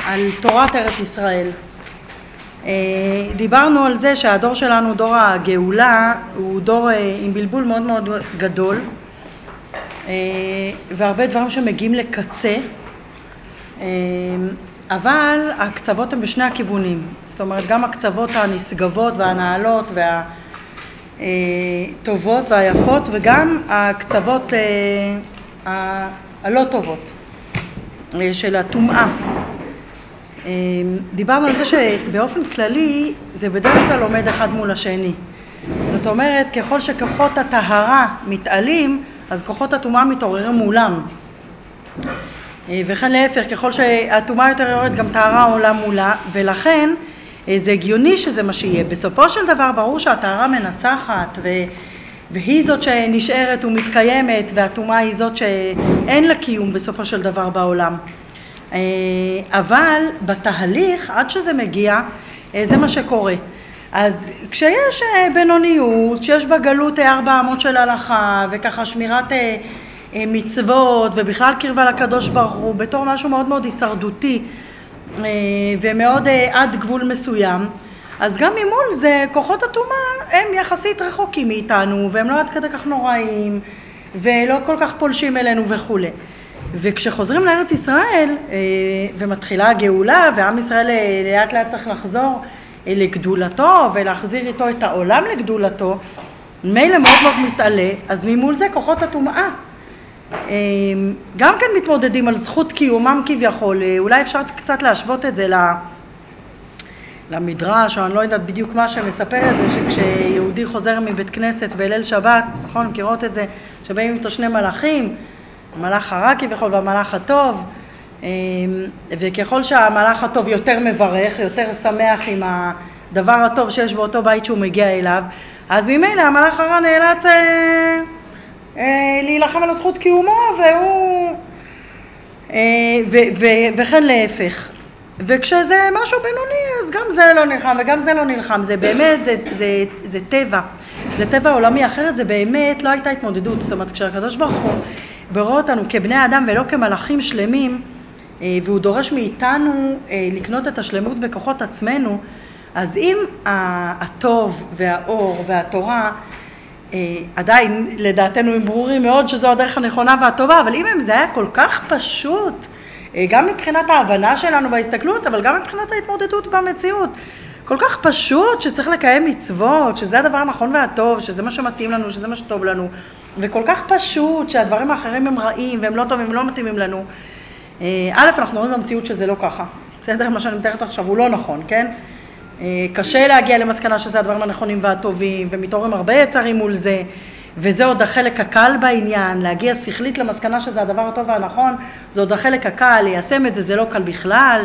על תורת ארץ ישראל. דיברנו על זה שהדור שלנו, דור הגאולה, הוא דור עם בלבול מאוד מאוד גדול, והרבה דברים שמגיעים לקצה, אבל הקצוות הם בשני הכיוונים. זאת אומרת, גם הקצוות הנשגבות והנעלות והטובות והיפות, וגם הקצוות הלא טובות של הטומאה. דיברנו על זה שבאופן כללי זה בדרך כלל עומד אחד מול השני. זאת אומרת, ככל שכוחות הטהרה מתעלים, אז כוחות הטומאה מתעוררים מולם. וכן להפך, ככל שהטומאה יותר יורדת, גם טהרה עולה מולה, ולכן זה הגיוני שזה מה שיהיה. בסופו של דבר ברור שהטהרה מנצחת, והיא זאת שנשארת ומתקיימת, והטומאה היא זאת שאין לה קיום בסופו של דבר בעולם. אבל בתהליך, עד שזה מגיע, זה מה שקורה. אז כשיש בינוניות, שיש בגלות 400 של הלכה, וככה שמירת מצוות, ובכלל קרבה לקדוש ברוך הוא, בתור משהו מאוד מאוד הישרדותי, ומאוד עד גבול מסוים, אז גם ממול זה, כוחות הטומאה הם יחסית רחוקים מאיתנו, והם לא עד כדי כך נוראים, ולא כל כך פולשים אלינו וכו'. וכשחוזרים לארץ ישראל, ומתחילה הגאולה, ועם ישראל לאט לאט צריך לחזור לגדולתו, ולהחזיר איתו את העולם לגדולתו, מילא מאוד מאוד מתעלה, אז ממול זה כוחות הטומאה. גם כן מתמודדים על זכות קיומם כביכול. אולי אפשר קצת להשוות את זה למדרש, או אני לא יודעת בדיוק מה שמספר את זה, שכשיהודי חוזר מבית כנסת בליל שבת, נכון, מכירות את זה, שבאים איתו שני מלאכים, המלאך הרע כביכול והמלאך הטוב, וככל שהמלאך הטוב יותר מברך, יותר שמח עם הדבר הטוב שיש באותו בית שהוא מגיע אליו, אז ממילא המלאך הרע נאלץ להילחם על הזכות קיומו, וכן להפך. וכשזה משהו בינוני, אז גם זה לא נלחם וגם זה לא נלחם. זה באמת, זה טבע. זה טבע עולמי. אחרת זה באמת לא הייתה התמודדות. זאת אומרת, כשהקדוש ברוך הוא ברא אותנו כבני אדם ולא כמלאכים שלמים, והוא דורש מאיתנו לקנות את השלמות בכוחות עצמנו, אז אם הטוב והאור והתורה עדיין לדעתנו הם ברורים מאוד שזו הדרך הנכונה והטובה, אבל אם זה היה כל כך פשוט, גם מבחינת ההבנה שלנו בהסתכלות, אבל גם מבחינת ההתמודדות במציאות, כל כך פשוט שצריך לקיים מצוות, שזה הדבר הנכון והטוב, שזה מה שמתאים לנו, שזה מה שטוב לנו, וכל כך פשוט שהדברים האחרים הם רעים והם לא טובים, הם לא מתאימים לנו. א', אנחנו רואים במציאות שזה לא ככה. בסדר, מה שאני מתארת עכשיו הוא לא נכון, כן? קשה להגיע למסקנה שזה הדברים הנכונים והטובים, ומתעוררים הרבה יצרים מול זה, וזה עוד החלק הקל בעניין, להגיע שכלית למסקנה שזה הדבר הטוב והנכון, זה עוד החלק הקל, ליישם את זה, זה לא קל בכלל,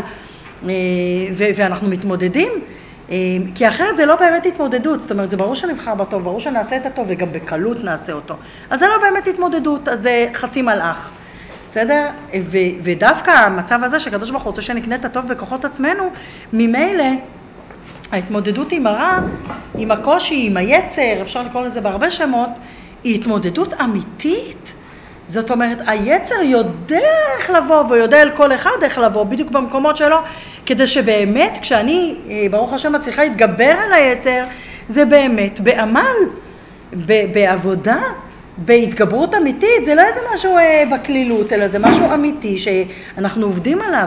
ואנחנו מתמודדים, כי אחרת זה לא באמת התמודדות. זאת אומרת, זה ברור שנבחר בטוב, ברור שנעשה את הטוב, וגם בקלות נעשה אותו. אז זה לא באמת התמודדות, אז זה חצי מלאך. בסדר? ודווקא המצב הזה שהקדוש ברוך הוא רוצה שנקנה את הטוב בכוחות עצמנו, ממילא ההתמודדות עם הרע, עם הקושי, עם היצר, אפשר לקרוא לזה בהרבה שמות, היא התמודדות אמיתית. זאת אומרת, היצר יודע איך לבוא, ויודע אל כל אחד איך לבוא, בדיוק במקומות שלו, כדי שבאמת, כשאני, ברוך השם, מצליחה להתגבר על היצר, זה באמת בעמל, בעבודה, בהתגברות אמיתית. זה לא איזה משהו בכלילות, אלא זה משהו אמיתי שאנחנו עובדים עליו.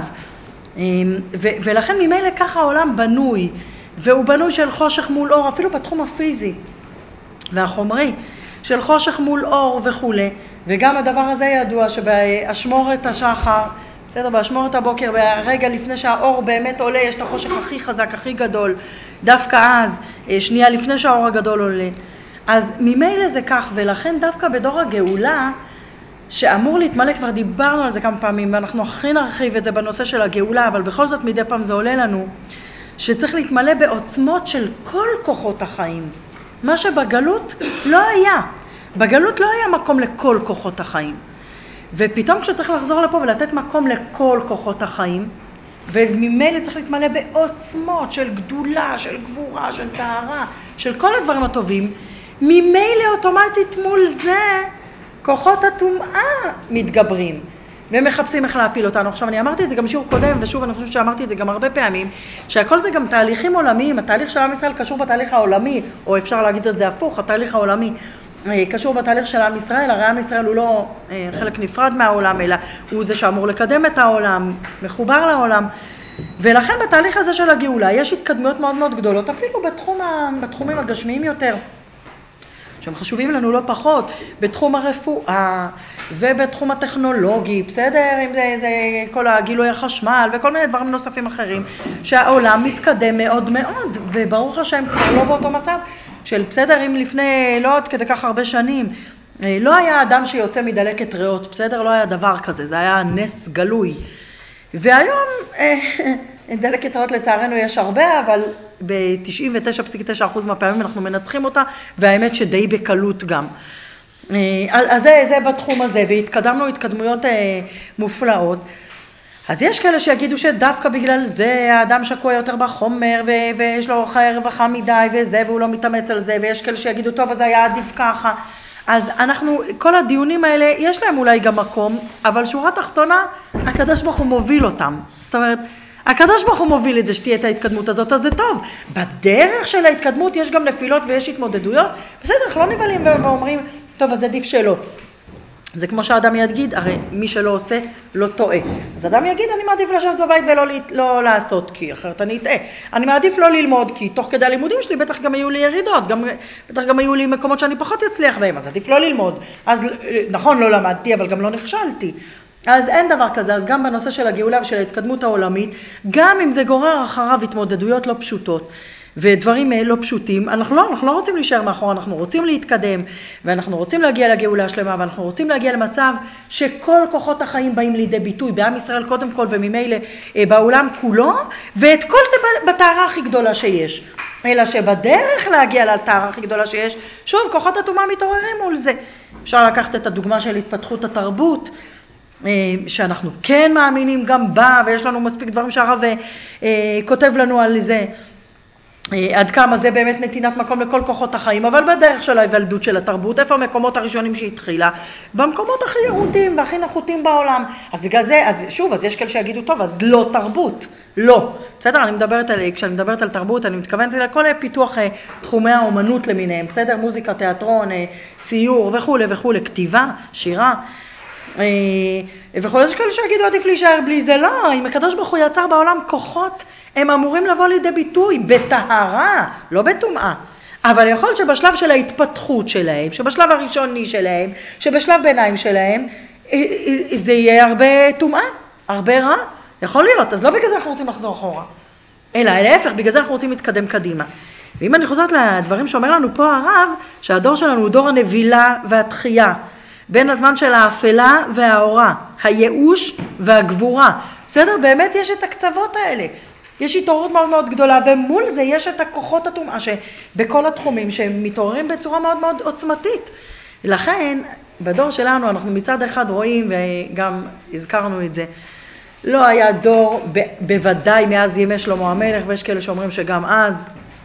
ולכן ממילא ככה העולם בנוי, והוא בנוי של חושך מול אור, אפילו בתחום הפיזי והחומרי, של חושך מול אור וכו'. וגם הדבר הזה ידוע שבאשמורת השחר, בסדר, באשמורת הבוקר, ברגע לפני שהאור באמת עולה, יש את החושך הכי חזק, הכי גדול, דווקא אז, שנייה לפני שהאור הגדול עולה. אז ממילא זה כך, ולכן דווקא בדור הגאולה, שאמור להתמלא, כבר דיברנו על זה כמה פעמים, ואנחנו הכי נרחיב את זה בנושא של הגאולה, אבל בכל זאת מדי פעם זה עולה לנו, שצריך להתמלא בעוצמות של כל כוחות החיים. מה שבגלות לא היה. בגלות לא היה מקום לכל כוחות החיים. ופתאום כשצריך לחזור לפה ולתת מקום לכל כוחות החיים, וממילא צריך להתמלא בעוצמות של גדולה, של גבורה, של טהרה, של כל הדברים הטובים, ממילא אוטומטית מול זה כוחות הטומאה מתגברים. ומחפשים איך להפיל אותנו. עכשיו אני אמרתי את זה גם שיעור קודם, ושוב אני חושבת שאמרתי את זה גם הרבה פעמים, שהכל זה גם תהליכים עולמיים, התהליך של עם ישראל קשור בתהליך העולמי, או אפשר להגיד את זה הפוך, התהליך העולמי קשור בתהליך של עם ישראל, הרי עם ישראל הוא לא חלק נפרד מהעולם, אלא הוא זה שאמור לקדם את העולם, מחובר לעולם, ולכן בתהליך הזה של הגאולה יש התקדמות מאוד מאוד גדולות, אפילו בתחומים הגשמיים יותר, שהם חשובים לנו לא פחות, בתחום הרפואה ובתחום הטכנולוגי, בסדר? אם זה כל הגילוי החשמל וכל מיני דברים נוספים אחרים, שהעולם מתקדם מאוד מאוד, וברוך השם כבר לא באותו מצב של בסדר, אם לפני לא עוד כדי כך הרבה שנים, לא היה אדם שיוצא מדלקת ריאות, בסדר? לא היה דבר כזה, זה היה נס גלוי. והיום דלקת ריאות לצערנו יש הרבה, אבל ב-99.9% מהפעמים אנחנו מנצחים אותה, והאמת שדי בקלות גם. אז זה בתחום הזה, והתקדמנו התקדמויות מופלאות. אז יש כאלה שיגידו שדווקא בגלל זה האדם שקוע יותר בחומר, ויש לו חיי רווחה מדי וזה, והוא לא מתאמץ על זה, ויש כאלה שיגידו טוב אז היה עדיף ככה. אז אנחנו, כל הדיונים האלה, יש להם אולי גם מקום, אבל שורה תחתונה, הקדוש ברוך הוא מוביל אותם. זאת אומרת, הקדוש ברוך הוא מוביל את זה שתהיה את ההתקדמות הזאת, אז זה טוב. בדרך של ההתקדמות יש גם נפילות ויש התמודדויות, בסדר, אנחנו לא נבלים ואומרים, טוב, אז עדיף שלא. זה כמו שהאדם יגיד, הרי מי שלא עושה לא טועה. אז אדם יגיד, אני מעדיף לשבת בבית ולא לעשות, כי אחרת אני אטעה. אני מעדיף לא ללמוד, כי תוך כדי הלימודים שלי בטח גם היו לי ירידות, בטח גם היו לי מקומות שאני פחות אצליח בהם, אז עדיף לא ללמוד. אז נכון, לא למדתי, אבל גם לא נכשלתי. אז אין דבר כזה, אז גם בנושא של הגאולה ושל ההתקדמות העולמית, גם אם זה גורר אחריו התמודדויות לא פשוטות, ודברים לא פשוטים, אנחנו לא רוצים להישאר מאחור, אנחנו רוצים להתקדם, ואנחנו רוצים להגיע לגאולה השלמה, ואנחנו רוצים להגיע למצב שכל כוחות החיים באים לידי ביטוי, בעם ישראל קודם כל וממילא בעולם כולו, ואת כל זה בטהרה הכי גדולה שיש. אלא שבדרך להגיע לטהרה הכי גדולה שיש, שוב, כוחות הטומאה מתעוררים מול זה. אפשר לקחת את הדוגמה של התפתחות התרבות, שאנחנו כן מאמינים גם בה, ויש לנו מספיק דברים שהרב כותב לנו על זה, עד כמה זה באמת נתינת מקום לכל כוחות החיים, אבל בדרך של ההיוולדות של התרבות, איפה המקומות הראשונים שהתחילה? במקומות הכי ירודים והכי נחותים בעולם. אז בגלל זה, אז שוב, אז יש כאלה שיגידו, טוב, אז לא תרבות, לא. בסדר, כשאני מדברת על תרבות, אני מתכוונת לכל פיתוח תחומי האומנות למיניהם, בסדר? מוזיקה, תיאטרון, ציור וכו' וכו', כתיבה, שירה. וכל יש כאלה שיגידו עדיף להישאר בלי זה, לא, אם הקדוש ברוך הוא יצר בעולם כוחות, הם אמורים לבוא לידי ביטוי בטהרה, לא בטומאה. אבל יכול להיות שבשלב של ההתפתחות שלהם, שבשלב הראשוני שלהם, שבשלב ביניים שלהם, זה יהיה הרבה טומאה, הרבה רע. יכול להיות, אז לא בגלל זה אנחנו רוצים לחזור אחורה, אלא להפך, בגלל זה אנחנו רוצים להתקדם קדימה. ואם אני חוזרת לדברים שאומר לנו פה הרב, שהדור שלנו הוא דור הנבילה והתחייה, בין הזמן של האפלה והאורה, הייאוש והגבורה. בסדר? באמת יש את הקצוות האלה. יש התעוררות מאוד מאוד גדולה, ומול זה יש את הכוחות הטומאה שבכל התחומים שהם מתעוררים בצורה מאוד מאוד עוצמתית. לכן, בדור שלנו אנחנו מצד אחד רואים, וגם הזכרנו את זה, לא היה דור, בוודאי מאז ימי שלמה המלך, ויש כאלה שאומרים שגם אז,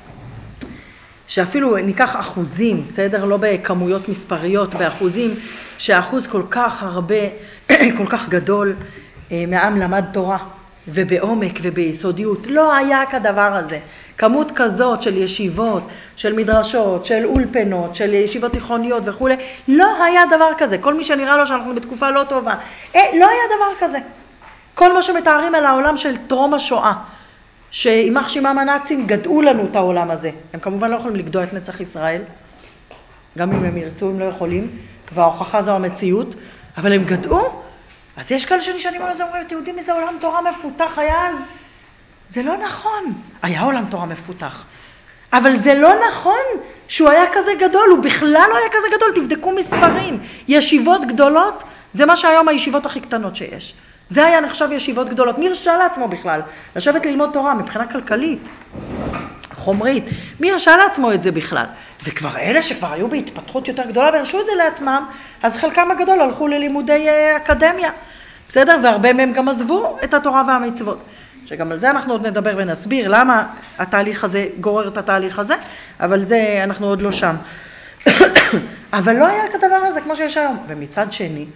שאפילו ניקח אחוזים, בסדר? לא בכמויות מספריות, באחוזים, שהאחוז כל כך הרבה, כל כך גדול, מהעם למד תורה, ובעומק וביסודיות. לא היה כדבר הזה. כמות כזאת של ישיבות, של מדרשות, של אולפנות, של ישיבות תיכוניות וכו', לא היה דבר כזה. כל מי שנראה לו שאנחנו בתקופה לא טובה, לא היה דבר כזה. כל מה שמתארים על העולם של טרום השואה, שימח שמם הנאצים גדעו לנו את העולם הזה. הם כמובן לא יכולים לגדוע את נצח ישראל, גם אם הם ירצו הם לא יכולים, וההוכחה זו המציאות, אבל הם גדעו. אז יש כאלה שנשענים על זה, אומרים, אתם יודעים איזה עולם תורה מפותח היה אז? זה לא נכון. היה עולם תורה מפותח. אבל זה לא נכון שהוא היה כזה גדול, הוא בכלל לא היה כזה גדול, תבדקו מספרים. ישיבות גדולות, זה מה שהיום הישיבות הכי קטנות שיש. זה היה נחשב ישיבות גדולות. מי הרשה לעצמו בכלל? לשבת ללמוד תורה מבחינה כלכלית, חומרית. מי הרשה לעצמו את זה בכלל? וכבר אלה שכבר היו בהתפתחות יותר גדולה והרשו את זה לעצמם, אז חלקם הגדול הלכו ללימודי אקדמיה. בסדר? והרבה מהם גם עזבו את התורה והמצוות. שגם על זה אנחנו עוד נדבר ונסביר למה התהליך הזה גורר את התהליך הזה, אבל זה אנחנו עוד לא שם. אבל לא היה כדבר הזה כמו שיש היום. ומצד שני,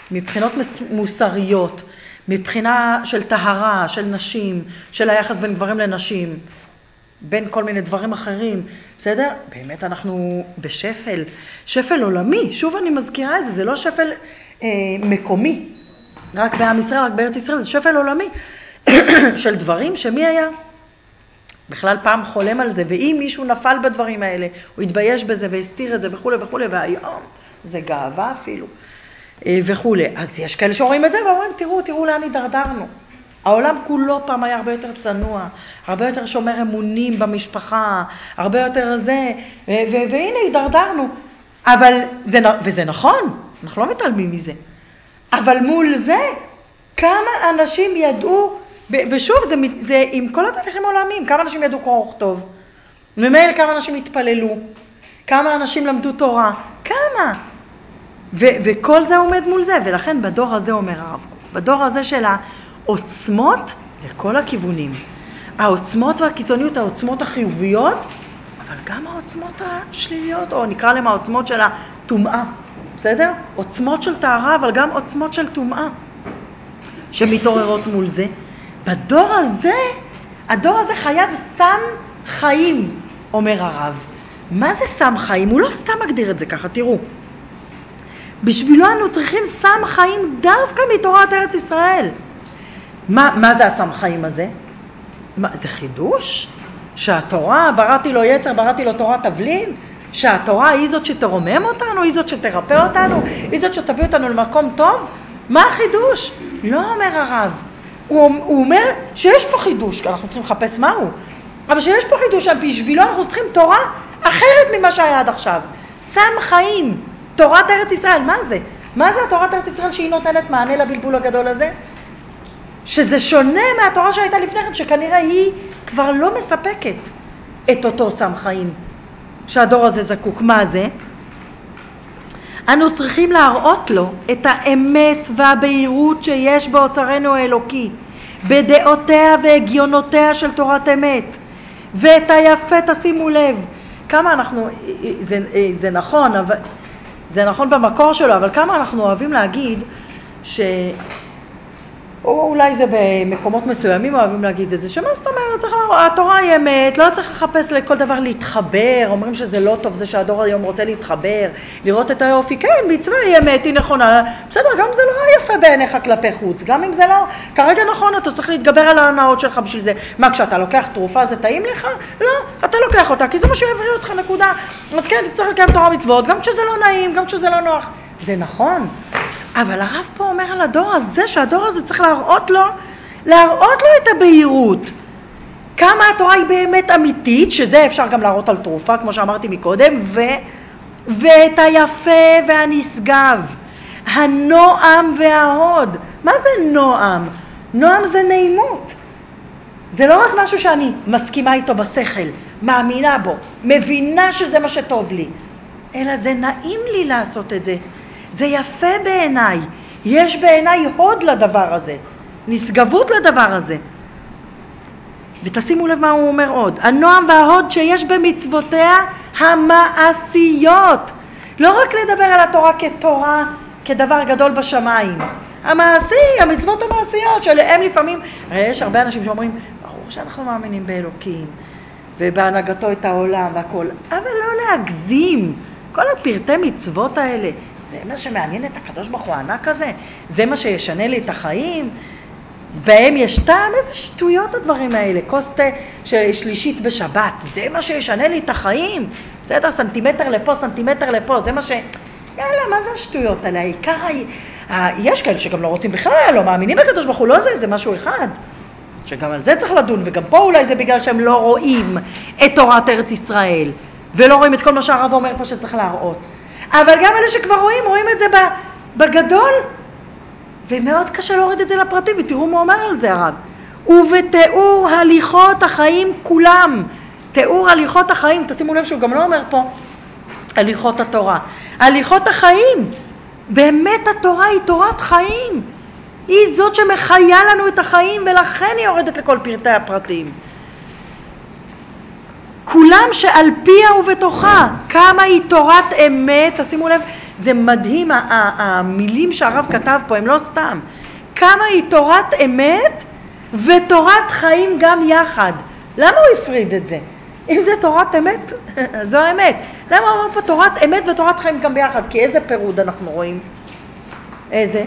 מבחינות מוסריות, מבחינה של טהרה, של נשים, של היחס בין גברים לנשים, בין כל מיני דברים אחרים, בסדר? באמת אנחנו בשפל, שפל עולמי. שוב אני מזכירה את זה, זה לא שפל מקומי, רק בעם ישראל, רק בארץ ישראל, זה שפל עולמי של דברים שמי היה בכלל פעם חולם על זה, ואם מישהו נפל בדברים האלה, הוא התבייש בזה והסתיר את זה וכו' וכו', והיום זה גאווה אפילו וכו'. אז יש כאלה שאומרים את זה ואומרים, תראו לאן הידרדרנו. העולם כולו פעם היה הרבה יותר צנוע, הרבה יותר שומר אמונים במשפחה, הרבה יותר זה, והנה הידרדרנו. וזה נכון, אנחנו לא מתעלמים מזה. אבל מול זה, כמה אנשים ידעו, ושוב, זה עם כל התהליכים העולמיים, כמה אנשים ידעו קרוא וכתוב, ממילא כמה אנשים התפללו, כמה אנשים למדו תורה, כמה? וכל זה עומד מול זה, ולכן בדור הזה אומר הרב קוק, בדור הזה של העוצמות לכל הכיוונים, העוצמות והקיצוניות, העוצמות החיוביות, אבל גם העוצמות השליליות, או נקרא להם העוצמות של הטומאה, בסדר? עוצמות של טהרה, אבל גם עוצמות של טומאה, שמתעוררות מול זה. בדור הזה, הדור הזה חייב סם חיים, אומר הרב. מה זה סם חיים? הוא לא סתם מגדיר את זה ככה, תראו. בשבילו אנו צריכים סם חיים דווקא מתורת ארץ ישראל. מה זה הסם חיים הזה? זה חידוש? שהתורה, בראתי לו יצר, בראתי לו תורה תבלין? שהתורה היא זאת שתרומם אותנו, היא זאת שתרפא אותנו, היא זאת שתביא אותנו למקום טוב? מה החידוש? לא אומר הרב. הוא אומר שיש פה חידוש, כי אנחנו צריכים לחפש מהו. אבל שיש פה חידוש, בשבילו אנחנו צריכים תורה אחרת ממה שהיה עד עכשיו. סם חיים, תורת ארץ ישראל, מה זה? מה זה התורת ארץ ישראל שהיא נותנת מענה לבלבול הגדול הזה? שזה שונה מהתורה שהייתה לפני כן, שכנראה היא כבר לא מספקת את אותו סם חיים שהדור הזה זקוק. מה זה? אנו צריכים להראות לו את האמת והבהירות שיש באוצרנו האלוקי, בדעותיה והגיונותיה של תורת אמת, ואת היפה, תשימו לב, כמה אנחנו, זה נכון, אבל, זה נכון במקור שלו, אבל כמה אנחנו אוהבים להגיד או אולי זה במקומות מסוימים אוהבים להגיד את זה, שמה זאת אומרת, התורה היא אמת, לא צריך לחפש לכל דבר להתחבר, אומרים שזה לא טוב, זה שהדור היום רוצה להתחבר, לראות את היופי, כן, מצווה היא אמת, היא נכונה, בסדר, גם זה לא יפה בעיניך כלפי חוץ, גם אם זה לא, כרגע נכון, אתה צריך להתגבר על ההנאות שלך בשביל זה, מה, כשאתה לוקח תרופה זה טעים לך? לא, אתה לוקח אותה, כי זה מה שיבריא אותך, נקודה, אז כן, אתה צריך לקיים תורה מצוות, גם כשזה לא נעים, גם כשזה לא נוח, זה נכון. אבל הרב פה אומר על הדור הזה, שהדור הזה צריך להראות לו את הבהירות. כמה התורה היא באמת אמיתית, שזה אפשר גם להראות על תרופה, כמו שאמרתי מקודם, ואת היפה והנשגב, הנועם וההוד. מה זה נועם? נועם זה נעימות. זה לא רק משהו שאני מסכימה איתו בשכל, מאמינה בו, מבינה שזה מה שטוב לי, אלא זה נעים לי לעשות את זה. זה יפה בעיניי, יש בעיניי הוד לדבר הזה, נשגבות לדבר הזה. ותשימו לב מה הוא אומר עוד, הנועם וההוד שיש במצוותיה המעשיות. לא רק לדבר על התורה כתורה, כדבר גדול בשמיים. המעשי, המצוות המעשיות, שלהם לפעמים, יש הרבה אנשים שאומרים, ברור שאנחנו מאמינים באלוקים, ובהנהגתו את העולם והכל, אבל לא להגזים. כל הפרטי מצוות האלה, זה מה שמעניין את הקדוש ברוך הוא הענק הזה? זה מה שישנה לי את החיים? בהם יש טעם? איזה שטויות הדברים האלה? כוס תה שלישית בשבת, זה מה שישנה לי את החיים? בסדר, סנטימטר לפה, סנטימטר לפה, זה מה יאללה, מה זה השטויות האלה? העיקר, יש כאלה שגם לא רוצים בכלל, לא מאמינים בקדוש ברוך הוא, לא זה משהו אחד. שגם על זה צריך לדון, וגם פה אולי זה בגלל שהם לא רואים את תורת ארץ ישראל, ולא רואים את כל מה שהרב אומר פה שצריך להראות. אבל גם אלה שכבר רואים את זה בגדול, ומאוד קשה להוריד את זה לפרטים, ותראו מה אומר על זה הרב. ובתיאור הליכות החיים כולם, תיאור הליכות החיים, תשימו לב שהוא גם לא אומר פה הליכות התורה, הליכות החיים, באמת התורה היא תורת חיים, היא זאת שמחיה לנו את החיים, ולכן היא יורדת לכל פרטי הפרטים. כולם שעל פיה ובתוכה, כמה היא תורת אמת, תשימו לב, זה מדהים, המילים שהרב כתב פה הם לא סתם. כמה היא תורת אמת ותורת חיים גם יחד. למה הוא הפריד את זה? אם זה תורת אמת, זו האמת. למה הוא אומר פה תורת אמת ותורת חיים גם ביחד? כי איזה פירוד אנחנו רואים? איזה?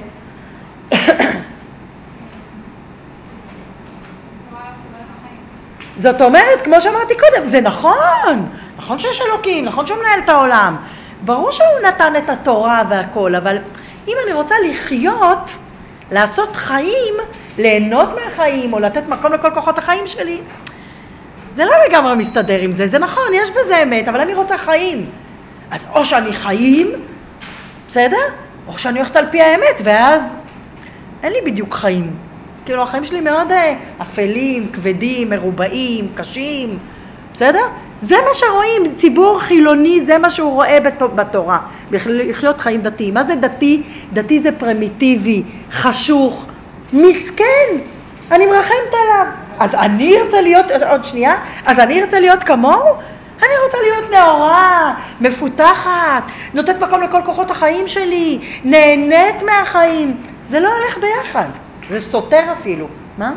זאת אומרת, כמו שאמרתי קודם, זה נכון. נכון שיש אלוקים, נכון שהוא מנהל את העולם. ברור שהוא נתן את התורה והכל, אבל אם אני רוצה לחיות, לעשות חיים, ליהנות מהחיים, או לתת מקום לכל כוחות החיים שלי, זה לא לגמרי מסתדר עם זה. זה נכון, יש בזה אמת, אבל אני רוצה חיים. אז או שאני חיים, בסדר? או שאני הולכת על פי האמת, ואז אין לי בדיוק חיים. כאילו החיים שלי מאוד אפלים, כבדים, מרובעים, קשים, בסדר? זה מה שרואים, ציבור חילוני, זה מה שהוא רואה בתורה, לחיות חיים דתיים. מה זה דתי? דתי זה פרימיטיבי, חשוך, מסכן, אני מרחמת עליו. אז אני ארצה להיות, עוד שנייה, אז אני ארצה להיות כמוהו? אני רוצה להיות נאורה, מפותחת, נותנת מקום לכל כוחות החיים שלי, נהנית מהחיים. זה לא הולך ביחד, זה סותר אפילו. מה?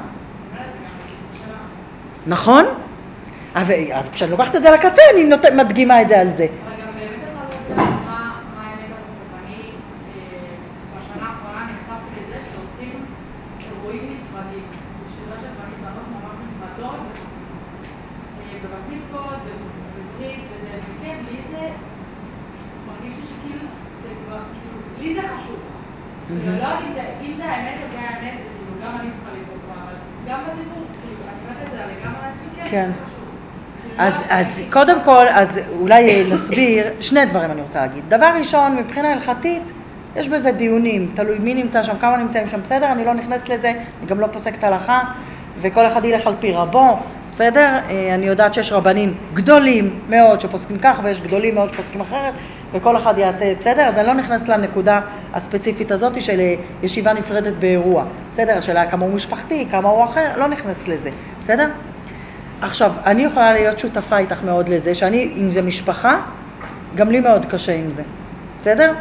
נכון? אבל כשאני לוקחת את זה לקצה, אני מדגימה את זה על זה. אבל גם באמת אתה לא יודע מה האמת בסוף. אני בשנה האחרונה נחשפתי לזה שעושים אירועים נפרדים. בשבילה של בנות ממש נפרדות, בבת מצוות, בברית, וזה, וכן, לי זה מרגיש שכאילו זה כבר, לי זה חשוב. לא, אם זה האמת, אז זה האמת, גם אני צריכה לבדוק בה, אבל גם בציבור, אני אומרת את זה גם על עצמי, כן, זה חשוב. אז קודם כל, אז אולי נסביר, שני דברים אני רוצה להגיד. דבר ראשון, מבחינה הלכתית, יש בזה דיונים, תלוי מי נמצא שם, כמה נמצאים שם, בסדר? אני לא נכנסת לזה, אני גם לא פוסקת הלכה, וכל אחד ילך על פי רבו, בסדר? אני יודעת שיש רבנים גדולים מאוד שפוסקים כך, ויש גדולים מאוד שפוסקים אחרת, וכל אחד יעשה, בסדר? אז אני לא נכנסת לנקודה הספציפית הזאת של ישיבה נפרדת באירוע, בסדר? השאלה כמה הוא משפחתי, כמה הוא אחר, לא נכנסת לזה, בסדר? עכשיו, אני יכולה להיות שותפה איתך מאוד לזה, שאני, אם זה משפחה, גם לי מאוד קשה עם זה, בסדר?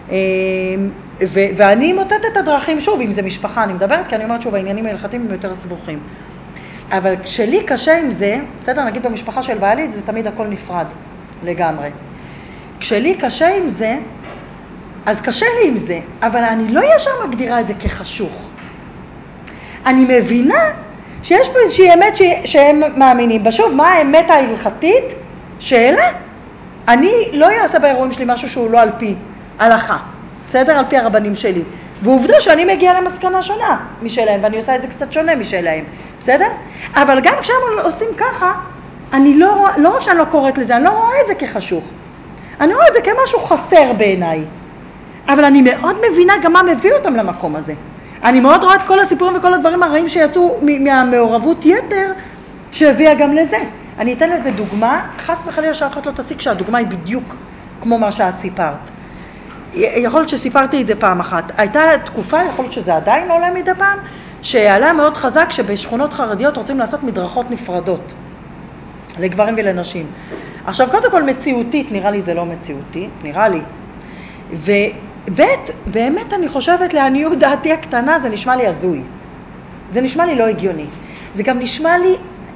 ואני מוצאת את הדרכים, שוב, אם זה משפחה, אני מדברת, כי אני אומרת שוב, העניינים ההלכתיים הם יותר סבוכים. אבל כשלי קשה עם זה, בסדר, נגיד במשפחה של בעלי, זה תמיד הכל נפרד לגמרי. כשלי קשה עם זה, אז קשה לי עם זה, אבל אני לא ישר מגדירה את זה כחשוך. אני מבינה שיש פה איזושהי אמת שהם מאמינים בה. שוב, מה האמת ההלכתית? שאלה. אני לא אעשה באירועים שלי משהו שהוא לא על פי הלכה, בסדר? על פי הרבנים שלי. ועובדה שאני מגיעה למסקנה שונה משלהם, ואני עושה את זה קצת שונה משלהם, בסדר? אבל גם כשהם עושים ככה, אני לא רק שאני לא קוראת לזה, אני לא רואה את זה כחשוך. אני רואה את זה כמשהו חסר בעיניי. אבל אני מאוד מבינה גם מה מביא אותם למקום הזה. אני מאוד רואה את כל הסיפורים וכל הדברים הרעים שיצאו מהמעורבות יתר שהביאה גם לזה. אני אתן לזה דוגמה, חס וחלילה שאחת לא תסיק שהדוגמה היא בדיוק כמו מה שאת סיפרת. יכול להיות שסיפרתי את זה פעם אחת. הייתה תקופה, יכול להיות שזה עדיין לא עולה מדי פעם, שעלה מאוד חזק שבשכונות חרדיות רוצים לעשות מדרכות נפרדות לגברים ולנשים. עכשיו, קודם כל מציאותית, נראה לי זה לא מציאותי, נראה לי. ובית, באמת אני חושבת לעניות דעתי הקטנה, זה נשמע לי הזוי. זה נשמע לי לא הגיוני. זה גם נשמע לי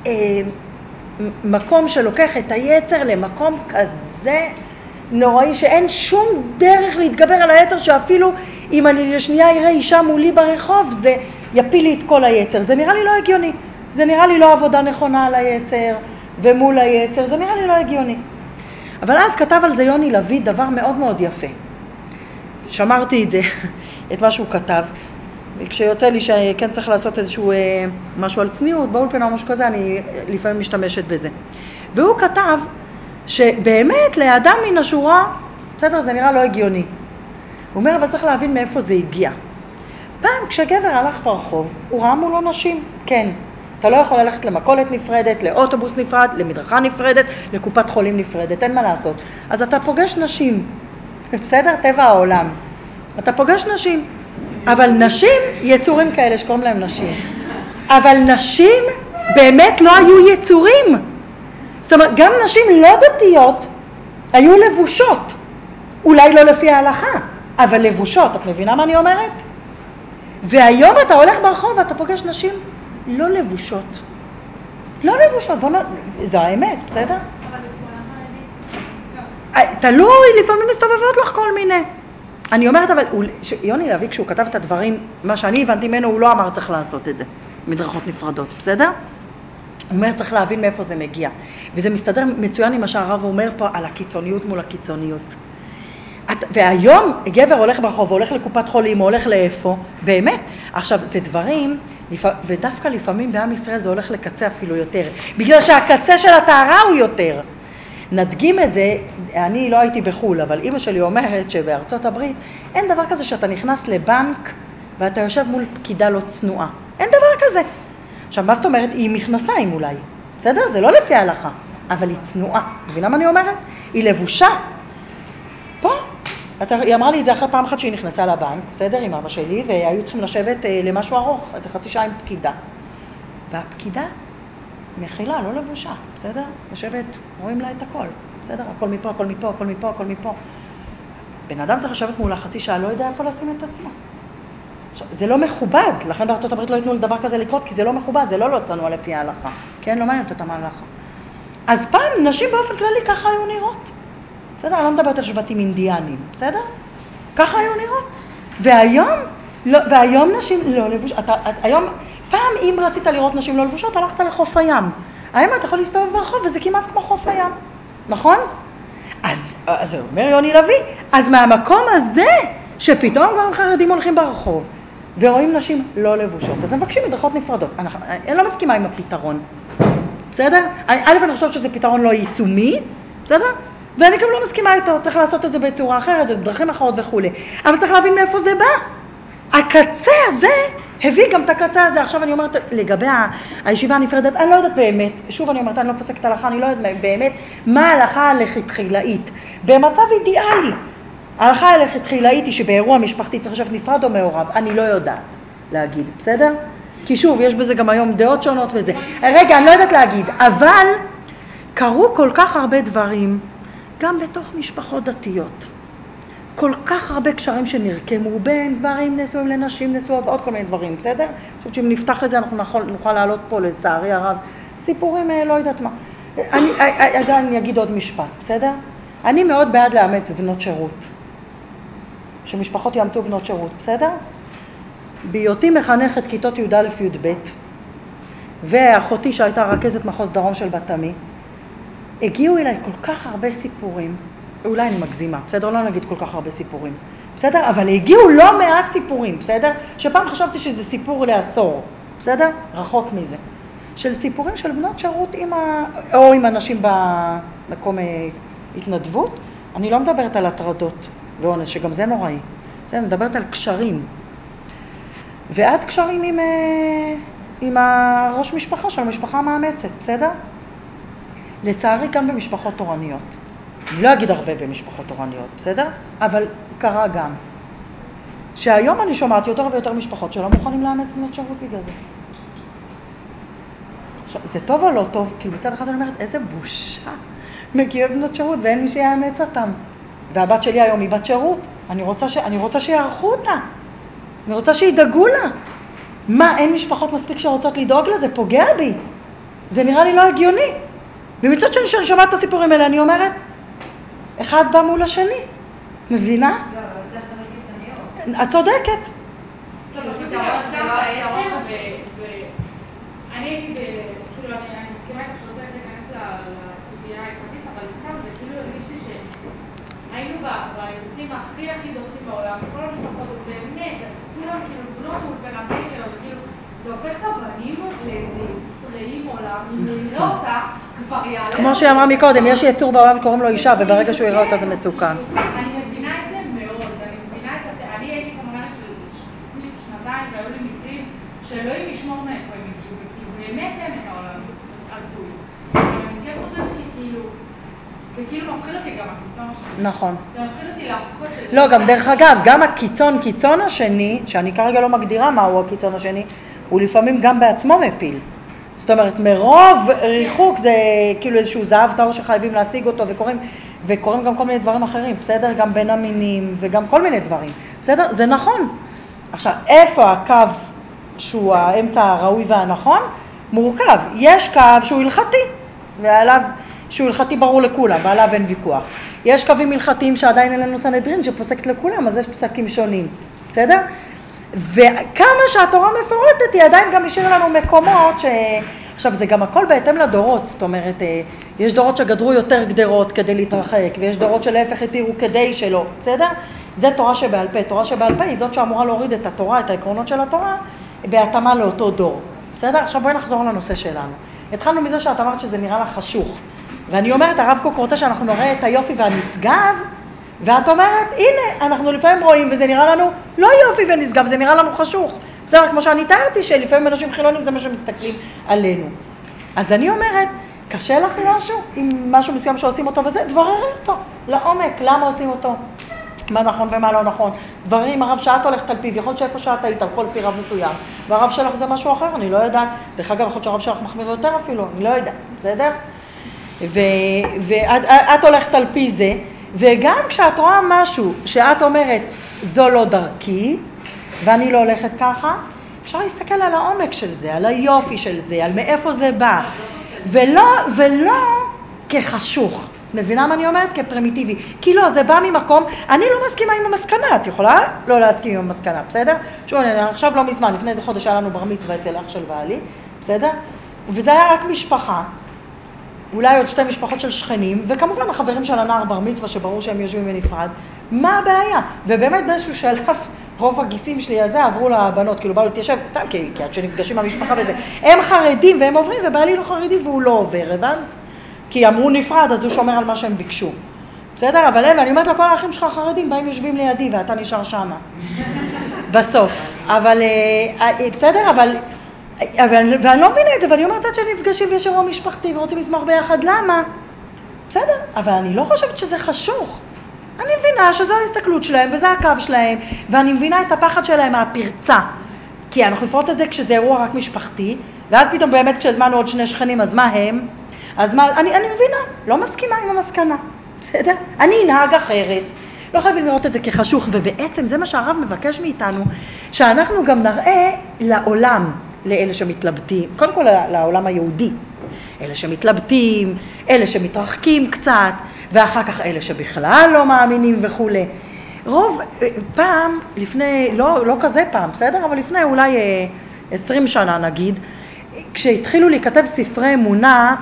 מקום שלוקח את היצר למקום כזה נוראי, שאין שום דרך להתגבר על היצר, שאפילו אם אני לשנייה אראה אישה מולי ברחוב, זה יפיל לי את כל היצר. זה נראה לי לא הגיוני. זה נראה לי לא עבודה נכונה על היצר ומול היצר, זה נראה לי לא הגיוני. אבל אז כתב על זה יוני לוי דבר מאוד מאוד יפה. שמרתי את זה, את מה שהוא כתב. כשיוצא לי שכן צריך לעשות איזשהו משהו על צניעות, באולפנה או משהו כזה, אני לפעמים משתמשת בזה. והוא כתב שבאמת לאדם מן השורה, בסדר, זה נראה לא הגיוני. הוא אומר, אבל צריך להבין מאיפה זה הגיע. פעם כשגבר הלך ברחוב, הוא ראה מולו נשים, כן. אתה לא יכול ללכת למכולת נפרדת, לאוטובוס נפרד, למדרכה נפרדת, לקופת חולים נפרדת, אין מה לעשות. אז אתה פוגש נשים, בסדר? טבע העולם. אתה פוגש נשים, אבל נשים, יצורים כאלה שקוראים להם נשים. אבל נשים באמת לא היו יצורים. זאת אומרת, גם נשים לא דתיות היו לבושות. אולי לא לפי ההלכה, אבל לבושות, את מבינה מה אני אומרת? והיום אתה הולך ברחוב ואתה פוגש נשים לא לבושות. לא לבושות, זו האמת, בסדר? אבל בשכונה חרדית, תלוי, לפעמים מסתובבות לך כל מיני. אני אומרת, אבל יוני לוי, כשהוא כתב את הדברים, מה שאני הבנתי ממנו, הוא לא אמר צריך לעשות את זה, מדרכות נפרדות, בסדר? הוא אומר צריך להבין מאיפה זה מגיע. וזה מסתדר מצוין עם מה שהרב אומר פה על הקיצוניות מול הקיצוניות. והיום גבר הולך ברחוב, הולך לקופת חולים, הולך לאיפה, באמת. עכשיו, זה דברים, ודווקא לפעמים בעם ישראל זה הולך לקצה אפילו יותר, בגלל שהקצה של הטהרה הוא יותר. נדגים את זה, אני לא הייתי בחול, אבל אמא שלי אומרת שבארצות הברית אין דבר כזה שאתה נכנס לבנק ואתה יושב מול פקידה לא צנועה. אין דבר כזה. עכשיו, מה זאת אומרת? היא מכנסיים אולי. בסדר? זה לא לפי ההלכה, אבל היא צנועה. מבינה מה אני אומרת? היא לבושה. פה, היא אמרה לי את זה אחרי פעם אחת שהיא נכנסה לבנק, בסדר? עם אבא שלי, והיו צריכים לשבת למשהו ארוך, אז חצי שעה עם פקידה. והפקידה מכילה, לא לבושה, בסדר? לשבת, רואים לה את הכל, בסדר? הכל מפה, הכל מפה, הכל מפה, הכל מפה. בן אדם צריך לשבת מולה חצי שעה, לא יודע איפה לשים את עצמו. זה לא מכובד, לכן בארצות הברית לא ייתנו לדבר כזה לקרות, כי זה לא מכובד, זה לא צנוע לפי ההלכה. כן, לא מעניין אותם ההלכה. אז פעם נשים באופן כללי ככה היו נראות. בסדר? אני לא מדברת על שבטים אינדיאנים, בסדר? ככה היו נראות. והיום נשים לא לבושות. היום, פעם אם רצית לראות נשים לא לבושות, הלכת לחוף הים. היום אתה יכול להסתובב ברחוב וזה כמעט כמו חוף הים. נכון? אז אומר יוני לוי, אז מהמקום הזה, שפתאום גם חרדים הולכים ברחוב, ורואים נשים לא לבושות, אז הם מבקשים מדרכות נפרדות. אני לא מסכימה עם הפתרון. בסדר? אני חושבת שזה פתרון לא יישומי, בסדר? ואני גם לא מסכימה איתו, צריך לעשות את זה בצורה אחרת, בדרכים אחרות וכו'. אבל צריך להבין מאיפה זה בא. הקצה הזה הביא גם את הקצה הזה. עכשיו אני אומרת, לגבי הישיבה הנפרדת, אני לא יודעת באמת, שוב אני אומרת, אני לא פוסקת הלכה, אני לא יודעת באמת מה ההלכה הלכתחילאית. במצב אידיאלי, ההלכה הלכתחילאית היא שבאירוע משפחתי צריך לשבת נפרד או מעורב, אני לא יודעת להגיד, בסדר? כי שוב, יש בזה גם היום דעות שונות וזה. רגע, אני לא יודעת להגיד, אבל קרו כל כך הרבה דברים, גם בתוך משפחות דתיות. כל כך הרבה קשרים שנרקמו בין דברים נשואים לנשים נשואות ועוד כל מיני דברים, בסדר? אני חושבת שאם נפתח את זה אנחנו נוכל לעלות פה לצערי הרב סיפורים לא יודעת מה. אני אגיד עוד משפט, בסדר? אני מאוד בעד לאמץ בנות שירות. שמשפחות יאמצו בנות שירות, בסדר? בהיותי מחנכת כיתות י"א י"ב ואחותי שהייתה רכזת מחוז דרום של בת עמי, הגיעו אליי כל כך הרבה סיפורים, אולי אני מגזימה, בסדר? לא נגיד כל כך הרבה סיפורים, בסדר? אבל הגיעו לא מעט סיפורים, בסדר? שפעם חשבתי שזה סיפור לעשור, בסדר? רחוק מזה. של סיפורים של בנות שירות או עם אנשים במקום התנדבות. אני לא מדברת על הטרדות ואונס, שגם זה נוראי. בסדר? אני מדברת על קשרים. ועד קשרים עם הראש משפחה של המשפחה המאמצת, בסדר? לצערי גם במשפחות תורניות. אני לא אגיד הרבה במשפחות תורניות, בסדר? אבל קרה גם. שהיום אני שומעת יותר ויותר משפחות שלא מוכנים לאמץ בנות שירות בגלל זה. עכשיו, זה טוב או לא טוב? כי מצד אחד אני אומרת, איזה בושה. מגיעות בנות שירות ואין מי שיאמץ אותם. והבת שלי היום היא בת שירות. אני רוצה שיערכו אותה. אני רוצה שידאגו לה. מה, אין משפחות מספיק שרוצות לדאוג לה? זה פוגע בי. זה נראה לי לא הגיוני. ומצד שני שאני שומעת את הסיפורים האלה, אני אומרת, אחד בא מול השני. מבינה? לא, אבל זה חזות קיצוניות. את צודקת. אני הייתי, כאילו, אני מסכימה איתך שרוצה להיכנס לסוגיה ההלכתית, אבל סתם זה כאילו הרגישתי שהיינו ביחסים הכי דורסים בעולם, כל המשפחות, באמת, כולם כאילו בנות אולפן שלו, וכאילו, זה הופך את הבנים לאיזה יצראים עולם, אם נראה אותה, כבר יעלה. כמו שאמרה מקודם, יש יצור בעולם שקוראים לו אישה, וברגע שהוא יראה אותה זה מסוכן. אני מבינה את זה מאוד, אני מבינה את זה, אני הייתי כמובן של שנתיים, והיו לי מקרים שאלוהים ישמור מאיפה הם הגיעו, וכאילו באמת אין את העולם הזוי. אבל אני כן חושבת שכאילו, זה כאילו מפחיד אותי גם הקיצון השני. נכון. זה מפחיד אותי להפחות את זה. לא, גם דרך אגב, גם הקיצון השני, שאני כרגע לא מגדירה מהו הקיצון השני, הוא לפעמים גם בעצמו מפיל. זאת אומרת, מרוב ריחוק זה כאילו איזשהו זהב טהור שחייבים להשיג אותו, וקוראים וקוראים גם כל מיני דברים אחרים, בסדר? גם בין המינים וגם כל מיני דברים, בסדר? זה נכון. עכשיו, איפה הקו שהוא האמצע הראוי והנכון? מורכב. יש קו שהוא הלכתי, ועליו, שהוא הלכתי ברור לכולם, ועליו אין ויכוח. יש קווים הלכתיים שעדיין אין לנו סנהדרין שפוסקת לכולם, אז יש פסקים שונים, בסדר? וכמה שהתורה מפורטת, היא עדיין גם השאירה לנו מקומות עכשיו, זה גם הכל בהתאם לדורות, זאת אומרת, יש דורות שגדרו יותר גדרות כדי להתרחק, ויש דורות שלהפך התירו כדי שלא, בסדר? זה תורה שבעל פה. תורה שבעל פה היא זאת שאמורה להוריד את התורה, את העקרונות של התורה, בהתאמה לאותו דור, בסדר? עכשיו בואי נחזור לנושא שלנו. התחלנו מזה שאת אמרת שזה נראה לך חשוך, ואני אומרת, הרב קוק רוצה שאנחנו נראה את היופי והנשגב, ואת אומרת, הנה, אנחנו לפעמים רואים, וזה נראה לנו לא יופי ונשגב, זה נראה לנו חשוך. בסדר, כמו שאני תיארתי, שלפעמים אנשים חילונים זה מה שמסתכלים עלינו. אז אני אומרת, קשה לך משהו, עם משהו מסוים שעושים אותו וזה, דבררי אותו, לעומק, למה עושים אותו, מה נכון ומה לא נכון. דברים, הרב שאת הולכת על פיו, יכול להיות שאיפה שאת היית, על כל פי רב מסוים, והרב שלך זה משהו אחר, אני לא יודעת. דרך אגב, יכול להיות שהרב שלך מחמיר יותר אפילו, אני לא יודעת, בסדר? ואת הולכת על פי זה, וגם כשאת רואה משהו שאת אומרת, זו לא דרכי, ואני לא הולכת ככה, אפשר להסתכל על העומק של זה, על היופי של זה, על מאיפה זה בא, ולא כחשוך. מבינה מה אני אומרת? כפרימיטיבי. כי לא, זה בא ממקום, אני לא מסכימה עם המסקנה, את יכולה לא להסכים עם המסקנה, בסדר? שוב, עכשיו לא מזמן, לפני איזה חודש היה לנו בר מצווה אצל אח של בעלי, בסדר? וזה היה רק משפחה, אולי עוד 2 משפחות של שכנים, וכמובן החברים של הנער בר מצווה שברור שהם יושבים בנפרד. מה הבעיה? ובאמת באיזשהו שלב, רוב הגיסים שלי הזה עברו לבנות, כאילו באו להתיישב, סתם כי עד שנפגשים במשפחה וזה. הם חרדים והם עוברים, ובעלי לא חרדי והוא לא עובר, הבנת? כי אמרו נפרד, אז הוא שומר על מה שהם ביקשו. בסדר? אבל אני אומרת לכל האחים שלך חרדים, באים יושבים לידי ואתה נשאר שמה. בסוף. אבל, בסדר? ואני לא מבינה את זה, ואני אומרת עד שנפגשים ויש אירוע משפחתי ורוצים לשמוח ביחד, למה? בסדר? אבל אני לא חושבת שזה חשוך. אני מבינה שזו ההסתכלות שלהם וזה הקו שלהם, ואני מבינה את הפחד שלהם מהפרצה. כי אנחנו נפרוץ את זה כשזה אירוע רק משפחתי, ואז פתאום באמת כשהזמנו עוד 2 שכנים, אז מה הם? אז מה, אני מבינה, לא מסכימה עם המסקנה, בסדר? אני אנהג אחרת, לא חייבים לראות את זה כחשוך, ובעצם זה מה שהרב מבקש מאיתנו, שאנחנו גם נראה לעולם, לאלה שמתלבטים, קודם כל לעולם היהודי, אלה שמתלבטים, אלה שמתרחקים קצת, ואחר כך אלה שבכלל לא מאמינים וכו'. רוב, פעם, לפני, לא כזה פעם, בסדר? אבל לפני אולי 20 שנה נגיד, כשהתחילו להיכתב ספרי אמונה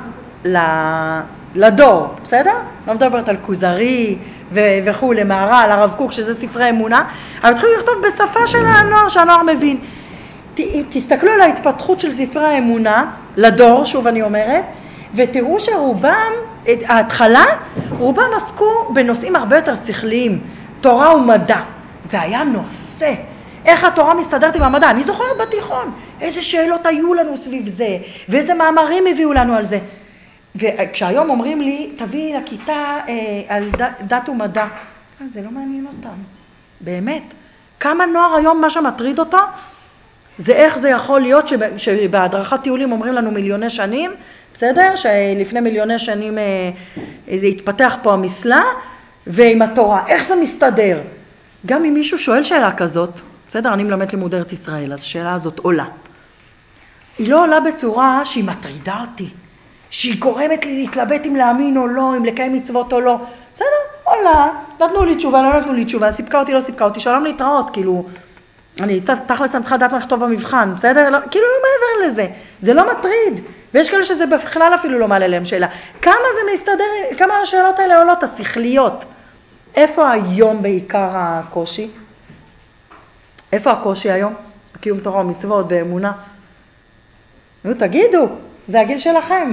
לדור, בסדר? לא מדברת על כוזרי וכו', מהר"ל, הרב קוק, שזה ספרי אמונה, אבל התחילו לכתוב בשפה של הנוער, שהנוער מבין. תסתכלו על ההתפתחות של ספרי האמונה לדור, שוב אני אומרת, ותראו שרובם, ההתחלה, רובם עסקו בנושאים הרבה יותר שכליים, תורה ומדע. זה היה נושא. איך התורה מסתדרת עם המדע? אני זוכרת בתיכון, איזה שאלות היו לנו סביב זה, ואיזה מאמרים הביאו לנו על זה. וכשהיום אומרים לי, תביאי לכיתה על דת ומדע, זה לא מעניין אותם. באמת. כמה נוער היום מה שמטריד אותו, זה איך זה יכול להיות שבהדרכת טיולים אומרים לנו מיליוני שנים, בסדר? שלפני מיליוני שנים זה התפתח פה המסלה, ועם התורה, איך זה מסתדר? גם אם מישהו שואל שאלה כזאת, בסדר? אני מלמד לימוד ארץ ישראל, אז השאלה הזאת עולה. היא לא עולה בצורה שהיא מטרידה אותי, שהיא גורמת לי להתלבט אם להאמין או לא, אם לקיים מצוות או לא. בסדר? עולה, נתנו לי תשובה, לא נתנו לי תשובה, סיפקה אותי, לא סיפקה אותי, שלום להתראות, כאילו, אני תכלס אני צריכה לדעת מה לכתוב במבחן, בסדר? לא, כאילו לא מעבר לזה, זה לא מטריד, ויש כאלה שזה בכלל אפילו לא מעלה להם שאלה. כמה זה מסתדר, כמה השאלות האלה עולות, השכליות? איפה היום בעיקר הקושי? איפה הקושי היום? קיום תורה ומצוות ואמונה? נו, תגידו, זה הגיל שלכם.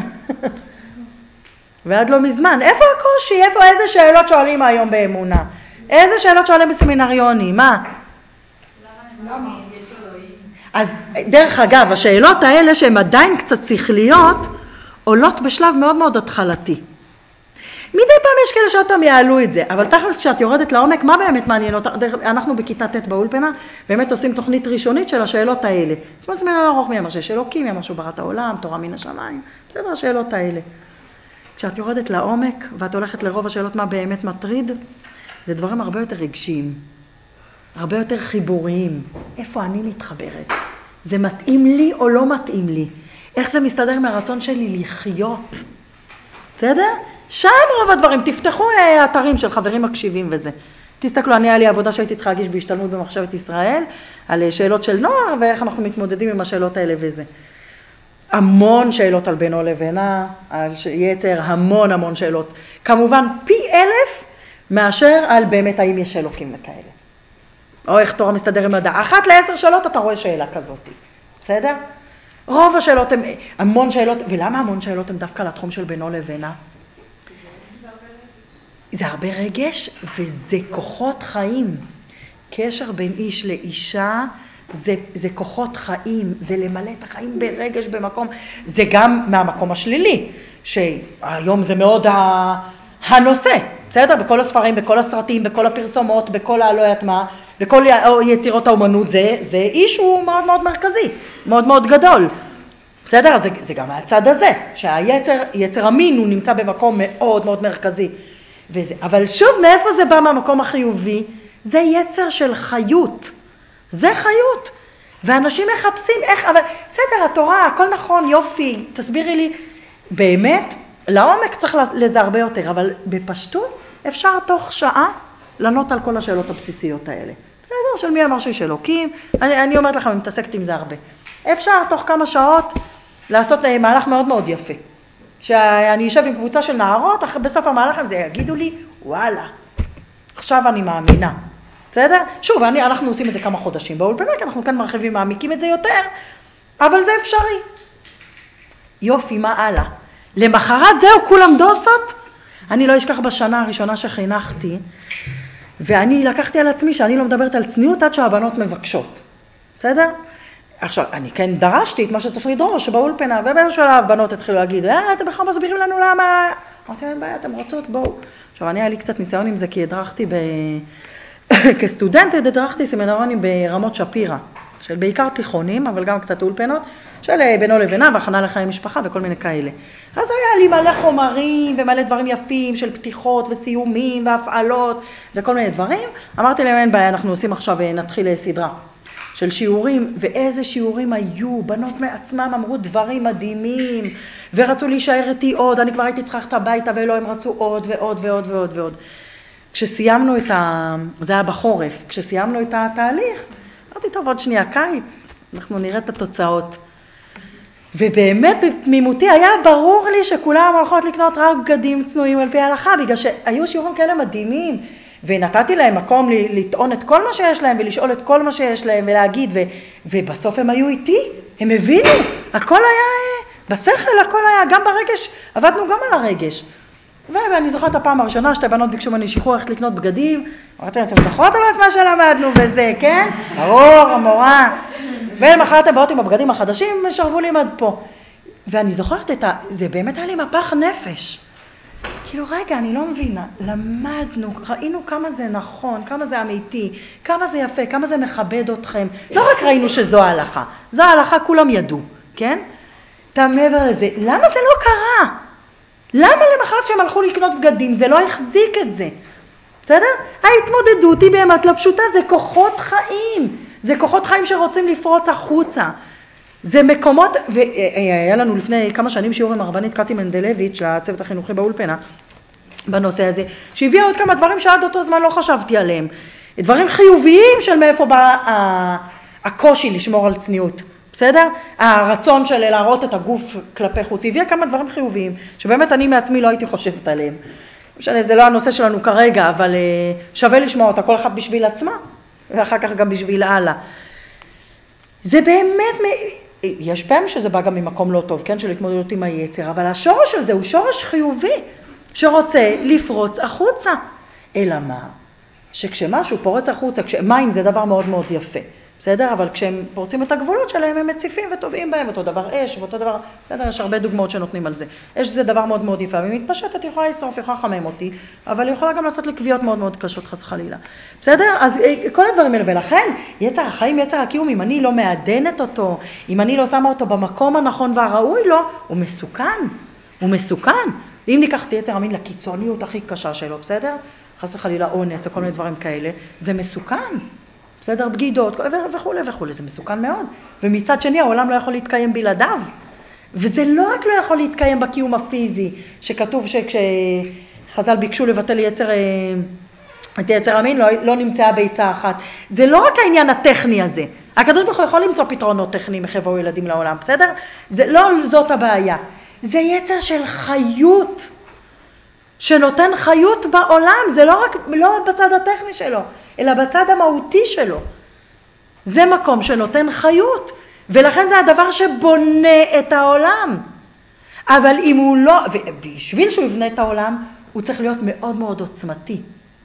ועד לא מזמן. איפה הקושי? איזה שאלות שואלים היום באמונה? איזה שאלות שואלים בסמינריונים? מה? למה? יש אלוהים. אז דרך אגב, השאלות האלה שהן עדיין קצת שכליות, עולות בשלב מאוד מאוד התחלתי. מדי פעם יש כאלה שעוד פעם יעלו את זה, אבל תכלס כשאת יורדת לעומק, מה באמת מעניין אותך? אנחנו בכיתה ט' באולפנה, באמת עושים תוכנית ראשונית של השאלות האלה. כמו סמינר ארוך מי אמר שיש אלוקים, מי אמר שהוא ברא את העולם, תורה מן השמיים, בסדר, השאלות האלה. כשאת יורדת לעומק ואת הולכת לרוב השאלות מה באמת מטריד, זה דברים הרבה יותר רגשיים, הרבה יותר חיבוריים. איפה אני מתחברת? זה מתאים לי או לא מתאים לי? איך זה מסתדר עם הרצון שלי לחיות? בסדר? שם רוב הדברים. תפתחו אתרים של חברים מקשיבים וזה. תסתכלו, היה לי עבודה שהייתי צריכה להגיש בהשתלמות במחשבת ישראל, על שאלות של נוער ואיך אנחנו מתמודדים עם השאלות האלה וזה. המון שאלות על בינו לבינה, על יצר, המון שאלות. כמובן פי 1000 מאשר על באמת האם יש אלוקים וכאלה. או איך תורה מסתדר עם מדע. 1 ל10 שאלות אתה רואה שאלה כזאת. בסדר? רוב השאלות הן המון שאלות, ולמה המון שאלות הן דווקא לתחום של בינו לבינה? זה הרבה רגש וזה כוחות חיים. קשר בין איש לאישה זה כוחות חיים, זה למלא את החיים ברגש במקום. זה גם מהמקום השלילי, שהיום זה מאוד הנושא, בסדר? בכל הספרים, בכל הסרטים, בכל הפרסומות, בכל הלא יודעת מה, בכל יצירות האומנות, זה איש הוא מאוד מאוד מרכזי, מאוד מאוד גדול. בסדר? אז זה גם מהצד הזה, שהיצר המין הוא נמצא במקום מאוד מאוד מרכזי. וזה. אבל שוב, מאיפה זה בא מהמקום החיובי? זה יצר של חיות. זה חיות. ואנשים מחפשים איך, אבל בסדר, התורה, הכל נכון, יופי, תסבירי לי. באמת, לעומק צריך לזה הרבה יותר, אבל בפשטות אפשר תוך שעה לענות על כל השאלות הבסיסיות האלה. בסדר, של מי אמר שיש אלוקים, אני אומרת לכם, אני מתעסקת עם זה הרבה. אפשר תוך כמה שעות לעשות מהלך מאוד מאוד יפה. שאני אשב עם קבוצה של נערות, בסוף המהלך הזה יגידו לי, וואלה, עכשיו אני מאמינה. בסדר? שוב, אנחנו עושים את זה כמה חודשים באולפנה, כי אנחנו כאן מרחיבים, מעמיקים את זה יותר, אבל זה אפשרי. יופי, מה הלאה? למחרת זהו, כולם דוסות? אני לא אשכח בשנה הראשונה שחינכתי, ואני לקחתי על עצמי שאני לא מדברת על צניעות עד שהבנות מבקשות. בסדר? עכשיו, אני כן דרשתי את מה שצריך לדרוש באולפנה, ובאיזשהו שלב בנות התחילו להגיד, אתם בכלל מסבירים לנו למה? אמרתי, אין בעיה, אתם רוצות, בואו. עכשיו, היה לי קצת ניסיון עם זה, כי הדרכתי כסטודנטית, הדרכתי סמינריונים ברמות שפירא, של בעיקר תיכונים, אבל גם קצת אולפנות, של בינו לבינה, והכנה לחיי משפחה וכל מיני כאלה. אז היה לי מלא חומרים ומלא דברים יפים של פתיחות וסיומים והפעלות וכל מיני דברים. אמרתי להם, אין בעיה, אנחנו עושים עכשיו, נתחיל סדרה של שיעורים, ואיזה שיעורים היו, בנות מעצמם אמרו דברים מדהימים, ורצו להישאר איתי עוד, אני כבר הייתי צריכה ללכת הביתה, ולא, הם רצו עוד ועוד ועוד ועוד ועוד. כשסיימנו זה היה בחורף, כשסיימנו את התהליך, אמרתי, טוב, עוד שנייה, קיץ, אנחנו נראה את התוצאות. ובאמת בתמימותי היה ברור לי שכולם הולכות לקנות רק בגדים צנועים על פי ההלכה, בגלל שהיו שיעורים כאלה מדהימים, ונתתי להם מקום לטעון את כל מה שיש להם, ולשאול את כל מה שיש להם, ולהגיד, ובסוף הם היו איתי, הם הבינו, הכל היה בשכל, הכל היה, גם ברגש, עבדנו גם על הרגש. ואני זוכרת הפעם הראשונה, שתי בנות ביקשו ממני שחרור איך לקנות בגדים, אמרתי, אתם זוכרות אבל את מה שלמדנו וזה, כן? ברור, המורה. ולמחרת הם באות עם הבגדים החדשים, שרבו לי עד פה. ואני זוכרת זה באמת היה לי מפח נפש. כאילו, רגע, אני לא מבינה, למדנו, ראינו כמה זה נכון, כמה זה אמיתי, כמה זה יפה, כמה זה מכבד אתכם. לא רק ראינו שזו ההלכה, זו ההלכה כולם ידעו, כן? מעבר לזה, למה זה לא קרה? למה למחרת שהם הלכו לקנות בגדים? זה לא החזיק את זה. בסדר? ההתמודדות היא באמת לא פשוטה, זה כוחות חיים. זה כוחות חיים שרוצים לפרוץ החוצה. זה מקומות, והיה לנו לפני כמה שנים שיעור עם הרבנית קטי מנדלביץ' לצוות החינוכי באולפנה, בנושא הזה, שהביאה עוד כמה דברים שעד אותו זמן לא חשבתי עליהם. דברים חיוביים של מאיפה בא הקושי לשמור על צניעות. בסדר? הרצון של להראות את הגוף כלפי חוץ, הביאה כמה דברים חיוביים, שבאמת אני מעצמי לא הייתי חושבת עליהם. זה לא הנושא שלנו כרגע, אבל שווה לשמוע אותה, כל אחד בשביל עצמה, ואחר כך גם בשביל הלאה. זה באמת, יש פעמים שזה בא גם ממקום לא טוב, כן? של התמודדות עם היצר, אבל השורש של זה הוא שורש חיובי, שרוצה לפרוץ החוצה. אלא מה? שכשמשהו פורץ החוצה, מים זה דבר מאוד מאוד יפה. בסדר? אבל כשהם פורצים את הגבולות שלהם, הם מציפים וטובעים בהם, אותו דבר אש, ואותו דבר, בסדר? יש הרבה דוגמאות שנותנים על זה. אש זה דבר מאוד מאוד יפה, והיא מתפשטת, היא יכולה לשרוף, היא יכולה לחמם אותי, אבל היא יכולה גם לעשות לי קביעות מאוד מאוד קשות, חס וחלילה. בסדר? אז כל הדברים האלה, ולכן, יצר החיים, יצר הקיום, אם אני לא מעדנת אותו, אם אני לא שמה אותו במקום הנכון והראוי לו, הוא מסוכן. הוא מסוכן. ואם ניקח את יצר המין לקיצוניות הכי קשה שלו, בסדר? חס וחלילה אונס או כל מיני דברים כאלה, זה מסוכן. בסדר? בגידות וכו' וכו', זה מסוכן מאוד. ומצד שני העולם לא יכול להתקיים בלעדיו. וזה לא רק לא יכול להתקיים בקיום הפיזי, שכתוב שכשחז"ל ביקשו לבטל את יצר המין, לא נמצאה ביצה אחת. זה לא רק העניין הטכני הזה. הקדוש ברוך הוא יכול למצוא פתרונות טכניים איך יבואו ילדים לעולם, בסדר? זה לא זאת הבעיה. זה יצר של חיות, שנותן חיות בעולם. זה לא בצד הטכני שלו, אלא בצד המהותי שלו. זה מקום שנותן חיות, ולכן זה הדבר שבונה את העולם. אבל אם הוא לא, ובשביל שהוא יבנה את העולם, הוא צריך להיות מאוד מאוד עוצמתי.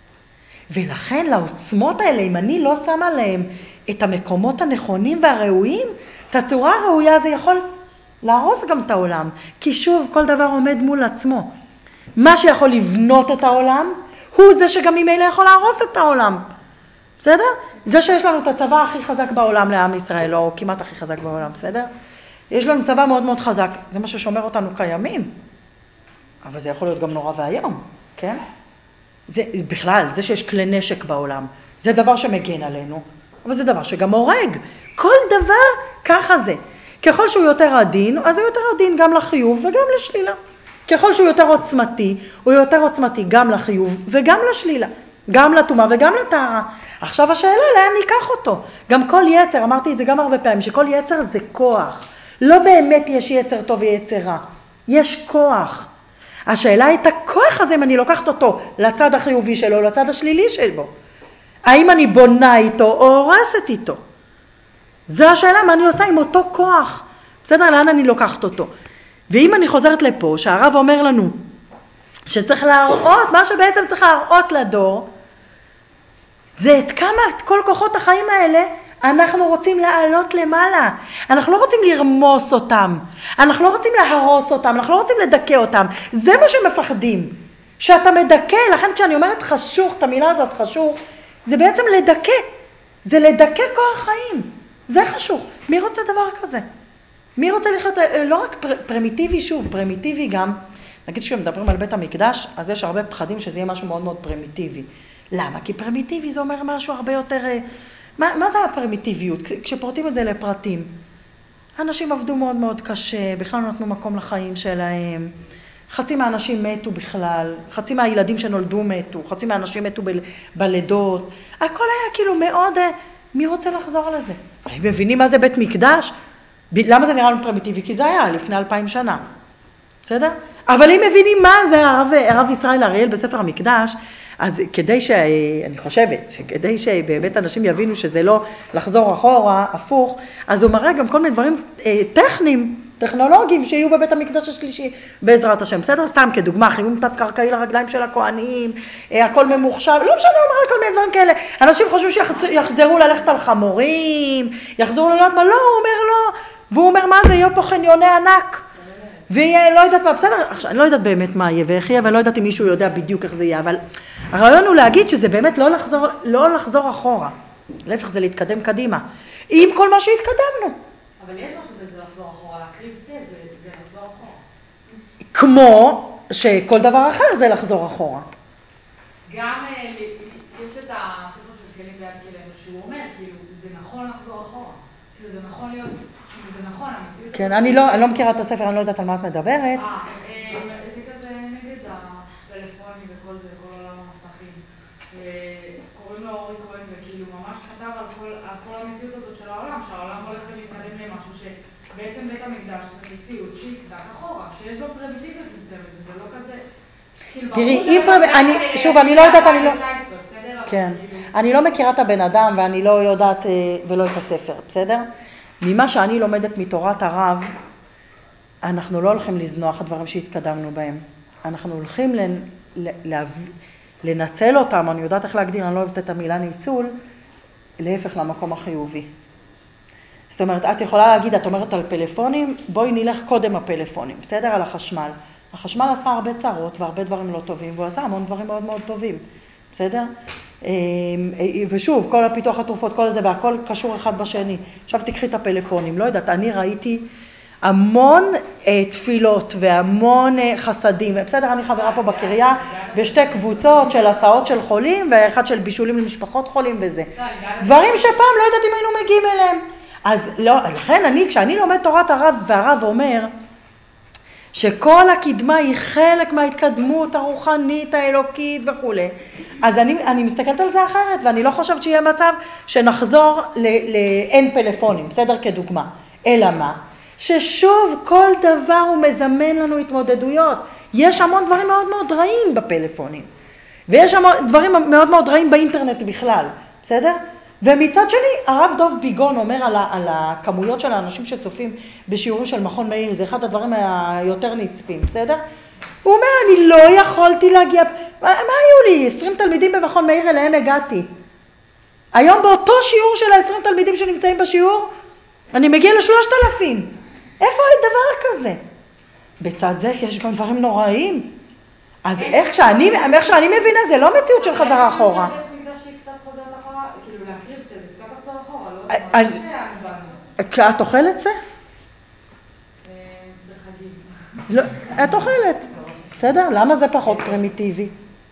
ולכן לעוצמות האלה, אם אני לא שמה להם את המקומות הנכונים והראויים, את הצורה הראויה, זה יכול להרוס גם את העולם. כי שוב, כל דבר עומד מול עצמו. מה שיכול לבנות את העולם, הוא זה שגם ממילא יכול להרוס את העולם. בסדר? זה שיש לנו את הצבא הכי חזק בעולם לעם ישראל, או כמעט הכי חזק בעולם, בסדר? יש לנו צבא מאוד מאוד חזק, זה מה ששומר אותנו קיימים. אבל זה יכול להיות גם נורא והיום, כן? זה, בכלל, זה שיש כלי נשק בעולם, זה דבר שמגן עלינו, אבל זה דבר שגם הורג. כל דבר ככה זה. ככל שהוא יותר עדין, אז הוא יותר עדין גם לחיוב וגם לשלילה. ככל שהוא יותר עוצמתי, הוא יותר עוצמתי גם לחיוב וגם לשלילה. גם לטומאה וגם לטהרה. עכשיו השאלה, לאן ניקח אותו? גם כל יצר, אמרתי את זה גם הרבה פעמים, שכל יצר זה כוח. לא באמת יש יצר טוב ויצר רע. יש כוח. השאלה היא את הכוח הזה, אם אני לוקחת אותו לצד החיובי שלו, לצד השלילי שלו. האם אני בונה איתו או הורסת איתו? זו השאלה, מה אני עושה עם אותו כוח? בסדר, לאן אני לוקחת אותו? ואם אני חוזרת לפה, שהרב אומר לנו, שצריך להראות, מה שבעצם צריך להראות לדור, זה את כל כוחות החיים האלה אנחנו רוצים לעלות למעלה. אנחנו לא רוצים לרמוס אותם, אנחנו לא רוצים להרוס אותם, אנחנו לא רוצים לדכא אותם. זה מה שמפחדים, שאתה מדכא. לכן כשאני אומרת חשוך, את המילה הזאת חשוך, זה בעצם לדכא. זה לדכא כוח חיים. זה חשוך. מי רוצה דבר כזה? מי רוצה לחיות, לא רק פרימיטיבי, שוב, פרימיטיבי גם, נגיד כשמדברים על בית המקדש, אז יש הרבה פחדים שזה יהיה משהו מאוד מאוד פרימיטיבי. למה? כי פרימיטיבי זה אומר משהו הרבה יותר, מה זה הפרימיטיביות? כשפורטים את זה לפרטים, אנשים עבדו מאוד מאוד קשה, בכלל לא נתנו מקום לחיים שלהם, חצי מהאנשים מתו בכלל, חצי מהילדים שנולדו מתו, חצי מהאנשים מתו בלידות, הכל היה כאילו מאוד, מי רוצה לחזור לזה? הם מבינים מה זה בית מקדש? למה זה נראה לנו פרימיטיבי? כי זה היה לפני 2000 שנה. בסדר? אבל אם מבינים מה זה הרב ישראל אריאל בספר המקדש, אז אני חושבת שכדי שבאמת אנשים יבינו שזה לא לחזור אחורה, הפוך, אז הוא מראה גם כל מיני דברים טכנולוגיים שיהיו בבית המקדש השלישי בעזרת השם. בסדר? סתם כדוגמה, חימום תת-קרקעי לרגליים של הכהנים, הכל ממוחשב, לא משנה, הוא מראה כל מיני דברים כאלה. אנשים חושבים שיחזרו ללכת על חמורים, יחזרו ללכת מה, לא, הוא אומר לא. והוא אומר מה זה, יהיו פה חניוני ענק. ויהיה, לא יודעת מה, בסדר, עכשיו, אני לא יודעת באמת מה יהיה ואיך יהיה, ואני לא יודעת אם מישהו יודע בדיוק איך זה יהיה, אבל הרעיון הוא להגיד שזה באמת לא לחזור אחורה. להפך, זה להתקדם קדימה. עם כל מה שהתקדמנו. אבל יש משהו בזה לחזור אחורה, להקריב זה לחזור אחורה. כמו שכל דבר אחר זה לחזור אחורה. גם יש את הספר של כלים ביד כלינו, שהוא אומר, כאילו, זה נכון לחזור אחורה. כאילו, זה נכון להיות, זה נכון, המציאות... כן, אני לא מכירה את הספר, אני לא יודעת על מה את מדברת. זה כזה נגד הטלפונים וכל זה, כל עולם המסכים. קוראים לו אורי כהן, וכאילו ממש כתב על כל המציאות הזאת של העולם, שהעולם הולך ומתקדם למשהו שבעצם בית המקדש זה מציאות שהיא קצת אחורה, שיש בו פרימיטיביות מסוימת, וזה לא כזה... תראי, שוב, אני לא יודעת, כן, אני לא מכירה את הבן אדם ואני לא יודעת ולא את הספר, בסדר? ממה שאני לומדת מתורת הרב, אנחנו לא הולכים לזנוח הדברים שהתקדמנו בהם. אנחנו הולכים לנצל אותם, אני יודעת איך להגדיר, אני לא אוהבת את המילה ניצול, להפך למקום החיובי. זאת אומרת, את יכולה להגיד, את אומרת על פלאפונים, בואי נלך קודם הפלאפונים, בסדר? על החשמל. החשמל עשה הרבה צרות והרבה דברים לא טובים, והוא עשה המון דברים מאוד מאוד טובים, בסדר? ושוב, כל הפיתוח התרופות, כל זה, והכל קשור אחד בשני. עכשיו תקחי את הפלאפונים, לא יודעת, אני ראיתי המון תפילות והמון חסדים. בסדר, אני חברה פה בקריה בשתי קבוצות של הסעות של חולים ואחד של בישולים למשפחות חולים וזה. דברים שפעם לא יודעת אם היינו מגיעים אליהם. אז לא, לכן כשאני לומד תורת הרב והרב אומר שכל הקדמה היא חלק מההתקדמות הרוחנית, האלוקית וכו'. אז אני מסתכלת על זה אחרת, ואני לא חושבת שיהיה מצב שנחזור לאין פלאפונים, בסדר? כדוגמה. אלא מה? ששוב כל דבר הוא מזמן לנו התמודדויות. יש המון דברים מאוד מאוד רעים בפלאפונים, ויש המון דברים מאוד מאוד רעים באינטרנט בכלל, בסדר? ומצד שני, הרב דוב ביגון אומר על הכמויות של האנשים שצופים בשיעורים של מכון מאיר, זה אחד הדברים היותר נצפים, בסדר? הוא אומר, אני לא יכולתי להגיע, מה היו לי? 20 תלמידים במכון מאיר, אליהם הגעתי. היום באותו שיעור של ה-20 תלמידים שנמצאים בשיעור, אני מגיע ל3,000. איפה היה דבר כזה? בצד זה יש גם דברים נוראים. אז איך שאני מבינה, זה לא מציאות של חזרה אחורה. את אוכלת זה? בחגים. את אוכלת. בסדר? למה זה פחות פרימיטיבי?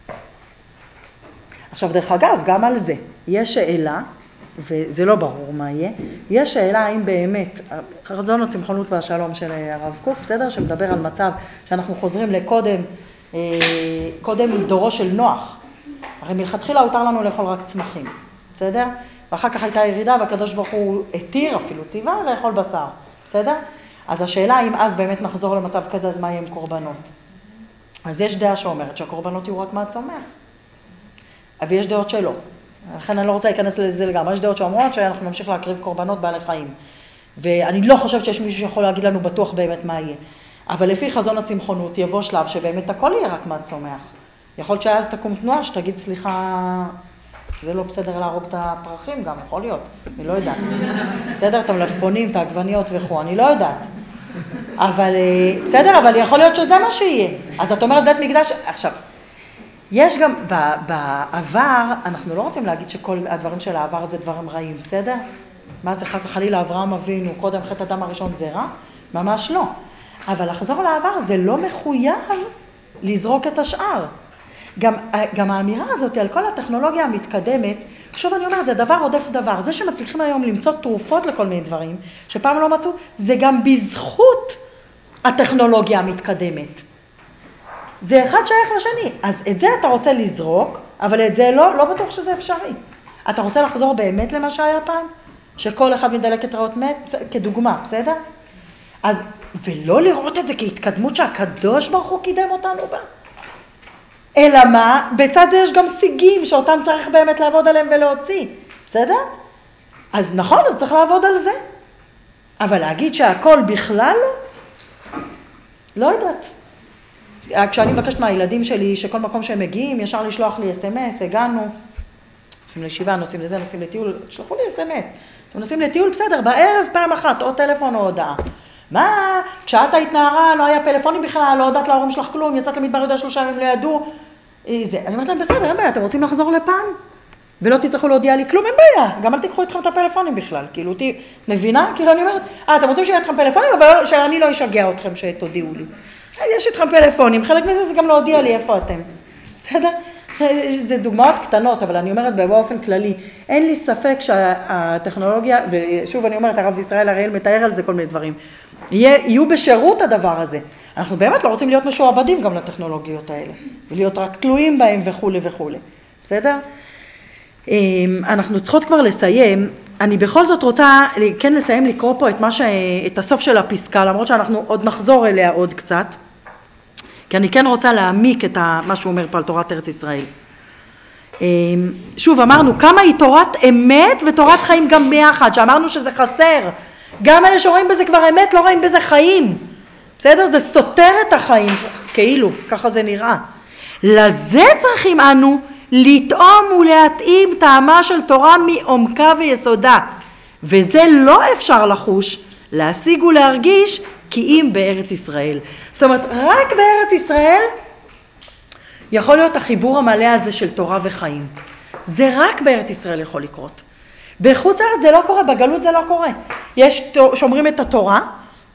עכשיו, דרך אגב, גם על זה יש שאלה, וזה לא ברור מה יהיה, יש שאלה האם באמת, חזון הצמחונות והשלום של הרב קוק, בסדר? שמדבר על מצב שאנחנו חוזרים קודם דורו של נוח. הרי מלכתחילה הותר לנו לאכול רק צמחים, בסדר? ואחר כך הייתה ירידה והקדוש ברוך הוא התיר, אפילו ציווה, לאכול בשר, בסדר? אז השאלה אם אז באמת נחזור למצב כזה, אז מה יהיה עם קורבנות? אז יש דעה שאומרת שהקורבנות יהיו רק מהצומח, אבל יש דעות שלא. לכן אני לא רוצה להיכנס לזה לגמרי. יש דעות שאומרות שאנחנו נמשיך להקריב קורבנות בעלי חיים. ואני לא חושבת שיש מישהו שיכול להגיד לנו בטוח באמת מה יהיה. אבל לפי חזון הצמחונות יבוא שלב שבאמת הכל יהיה רק מהצומח. יכול להיות שאז תקום תנועה שתגיד, סליחה, זה לא בסדר להרוג את הפרחים גם, יכול להיות. אני לא יודעת. בסדר, את המלפפונים, את העגבניות וכו', אני לא יודעת. אבל בסדר, אבל יכול להיות שזה מה שיהיה. אז את אומרת בית מקדש, עכשיו, יש גם בעבר, אנחנו לא רוצים להגיד שכל הדברים של העבר זה דברים רעים, בסדר? מה זה חס וחלילה אברהם אבינו, קודם חטא אדם הראשון זה רע? ממש לא. אבל לחזור לעבר זה לא מחויב לזרוק את השאר. גם האמירה הזאת על כל הטכנולוגיה המתקדמת, שוב אני אומרת, זה דבר עודף דבר. זה שמצליחים היום למצוא תרופות לכל מיני דברים, שפעם לא מצאו, זה גם בזכות הטכנולוגיה המתקדמת. זה אחד שייך לשני. אז את זה אתה רוצה לזרוק, אבל את זה לא בטוח שזה אפשרי. אתה רוצה לחזור באמת למה שהיה פעם? שכל אחד מדלקת ריאות מת, כדוגמה, בסדר? אז, ולא לראות את זה כהתקדמות שהקדוש ברוך הוא קידם אותנו בה. אלא מה? בצד זה יש גם סיגים שאותם צריך באמת לעבוד עליהם ולהוציא. בסדר? אז נכון, אז צריך לעבוד על זה. אבל להגיד שהכל בכלל לא יודעת. כשאני מבקשת מהילדים שלי שכל מקום שהם מגיעים, ישר לשלוח לי SMS, הגענו, נוסעים לישיבה, נוסעים לזה, נוסעים לטיול, שלחו לי SMS. אתם נוסעים לטיול, בסדר, בערב פעם אחת, או טלפון או הודעה. מה? כשאת היית נערה, לא היה פלאפונים בכלל, לא הודעת להורים שלך כלום, יצאת למדבר יהודה 3 ימים, לא ידעו. אני אומרת להם, בסדר, אין בעיה, אתם רוצים לחזור לפעם? ולא תצטרכו להודיע לי כלום, אין בעיה, גם אל תיקחו איתכם את הפלאפונים בכלל. כאילו, מבינה? כאילו, אני אומרת, אתם רוצים שיהיה איתכם פלאפונים, אבל שאני לא אשגע אתכם שתודיעו לי. יש איתכם פלאפונים, חלק מזה זה גם להודיע לי איפה אתם. בסדר? זה דוגמאות קטנות, אבל אני אומרת באופן כללי, אין לי ספק שהטכנולוגיה, ושוב אני אומרת, הרב ישראל הראל מתאר על זה כל מיני דברים, יהיו בשירות הדבר הזה. אנחנו באמת לא רוצים להיות משועבדים גם לטכנולוגיות האלה, ולהיות רק תלויים בהם וכו' וכו'. בסדר? אנחנו צריכות כבר לסיים. אני בכל זאת רוצה כן לסיים לקרוא פה את הסוף של הפסקה, למרות שאנחנו עוד נחזור אליה עוד קצת, כי אני כן רוצה להעמיק את מה שהוא אומר פה על תורת ארץ ישראל. שוב, אמרנו כמה היא תורת אמת ותורת חיים גם ביחד, שאמרנו שזה חסר. גם אלה שרואים בזה כבר אמת לא רואים בזה חיים. בסדר? זה סותר את החיים, כאילו, ככה זה נראה. לזה צריכים אנו לטעום ולהתאים טעמה של תורה מעומקה ויסודה. וזה לא אפשר לחוש, להשיג ולהרגיש כי אם בארץ ישראל. זאת אומרת, רק בארץ ישראל יכול להיות החיבור המלא הזה של תורה וחיים. זה רק בארץ ישראל יכול לקרות. בחוץ לארץ זה לא קורה, בגלות זה לא קורה. יש שומרים את התורה,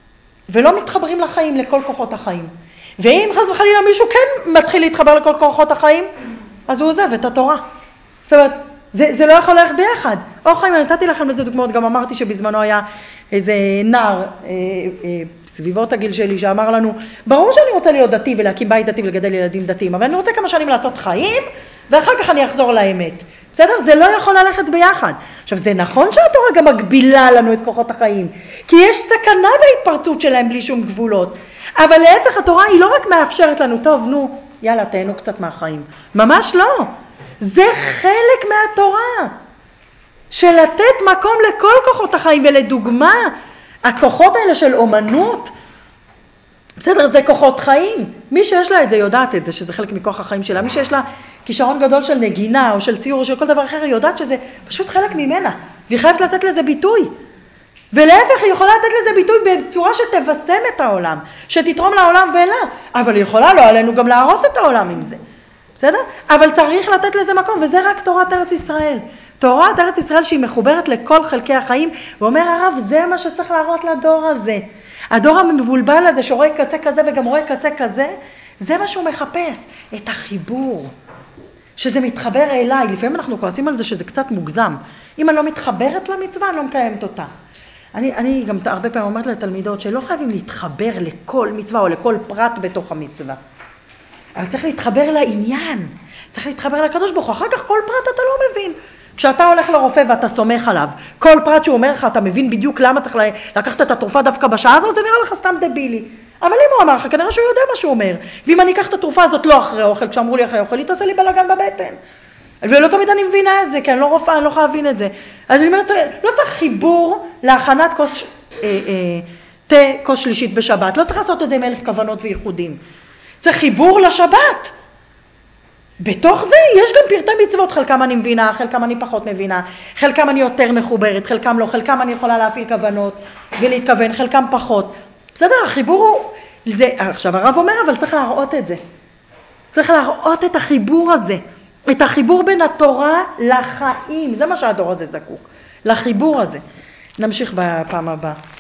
ולא מתחברים לחיים, לכל כוחות החיים. ואם חס וחלילה מישהו כן מתחיל להתחבר לכל כוחות החיים, אז הוא עוזב את התורה. זאת אומרת, זה לא יכול ללכת ביחד. חיים, אני נתתי לכם איזה דוגמאות, גם אמרתי שבזמנו היה איזה נער, סביבות הגיל שלי, שאמר לנו, ברור שאני רוצה להיות דתי ולהקים בית דתי ולגדל ילדים דתיים, אבל אני רוצה כמה שנים לעשות חיים, ואחר כך אני אחזור לאמת. בסדר? זה לא יכול ללכת ביחד. עכשיו, זה נכון שהתורה גם מגבילה לנו את כוחות החיים, כי יש סכנה בהתפרצות שלהם בלי שום גבולות. אבל להפך, התורה היא לא רק מאפשרת לנו, טוב, נו, יאללה, תהנו קצת מהחיים. ממש לא. זה חלק מהתורה. של לתת מקום לכל כוחות החיים, ולדוגמה, הכוחות האלה של אומנות, בסדר, זה כוחות חיים. מי שיש לה את זה יודעת את זה, שזה חלק מכוח החיים שלה. מי שיש לה כישרון גדול של נגינה, או של ציור, או של כל דבר אחר, היא יודעת שזה פשוט חלק ממנה. והיא חייבת לתת לזה ביטוי. ולהפך, היא יכולה לתת לזה ביטוי בצורה שתבשם את העולם, שתתרום לעולם ולה. אבל היא יכולה, לא עלינו, גם להרוס את העולם עם זה. בסדר? אבל צריך לתת לזה מקום, וזה רק תורת ארץ ישראל. תורת ארץ ישראל שהיא מחוברת לכל חלקי החיים, ואומר הרב, זה מה שצריך להראות לדור הזה. הדור המבולבל הזה שרואה קצה כזה וגם רואה קצה כזה, זה מה שהוא מחפש, את החיבור. שזה מתחבר אליי. לפעמים אנחנו כועסים על זה שזה קצת מוגזם. אם אני לא מתחברת למצווה, אני לא מקיימת אותה. אני גם הרבה פעמים אומרת לתלמידות שלא חייבים להתחבר לכל מצווה או לכל פרט בתוך המצווה. אבל צריך להתחבר לעניין. צריך להתחבר לקדוש ברוך הוא. אחר כך כל פרט אתה לא מבין. כשאתה הולך לרופא ואתה סומך עליו, כל פרט שהוא אומר לך, אתה מבין בדיוק למה צריך לקחת את התרופה דווקא בשעה הזאת, זה נראה לך סתם דבילי. אבל אם הוא אמר לך, כנראה שהוא יודע מה שהוא אומר. ואם אני אקח את התרופה הזאת לא אחרי אוכל, כשאמרו לי אחרי אוכל, היא תעשה לי בלגן בבטן. ולא תמיד אני מבינה את זה, כי אני לא רופאה, אני לא יכולה להבין את זה. אז אני אומרת, לא צריך חיבור להכנת כוס שלישית בשבת. לא צריך לעשות את זה עם 1000 כוונות וייחודים. צריך חיבור לשבת. בתוך זה יש גם פרטי מצוות, חלקם אני מבינה, חלקם אני פחות מבינה, חלקם אני יותר מחוברת, חלקם לא, חלקם אני יכולה להפעיל כוונות ולהתכוון, חלקם פחות. בסדר, החיבור הוא, זה, עכשיו הרב אומר, אבל צריך להראות את זה. צריך להראות את החיבור הזה, את החיבור בין התורה לחיים, זה מה שהדור הזה זקוק, לחיבור הזה. נמשיך בפעם הבאה.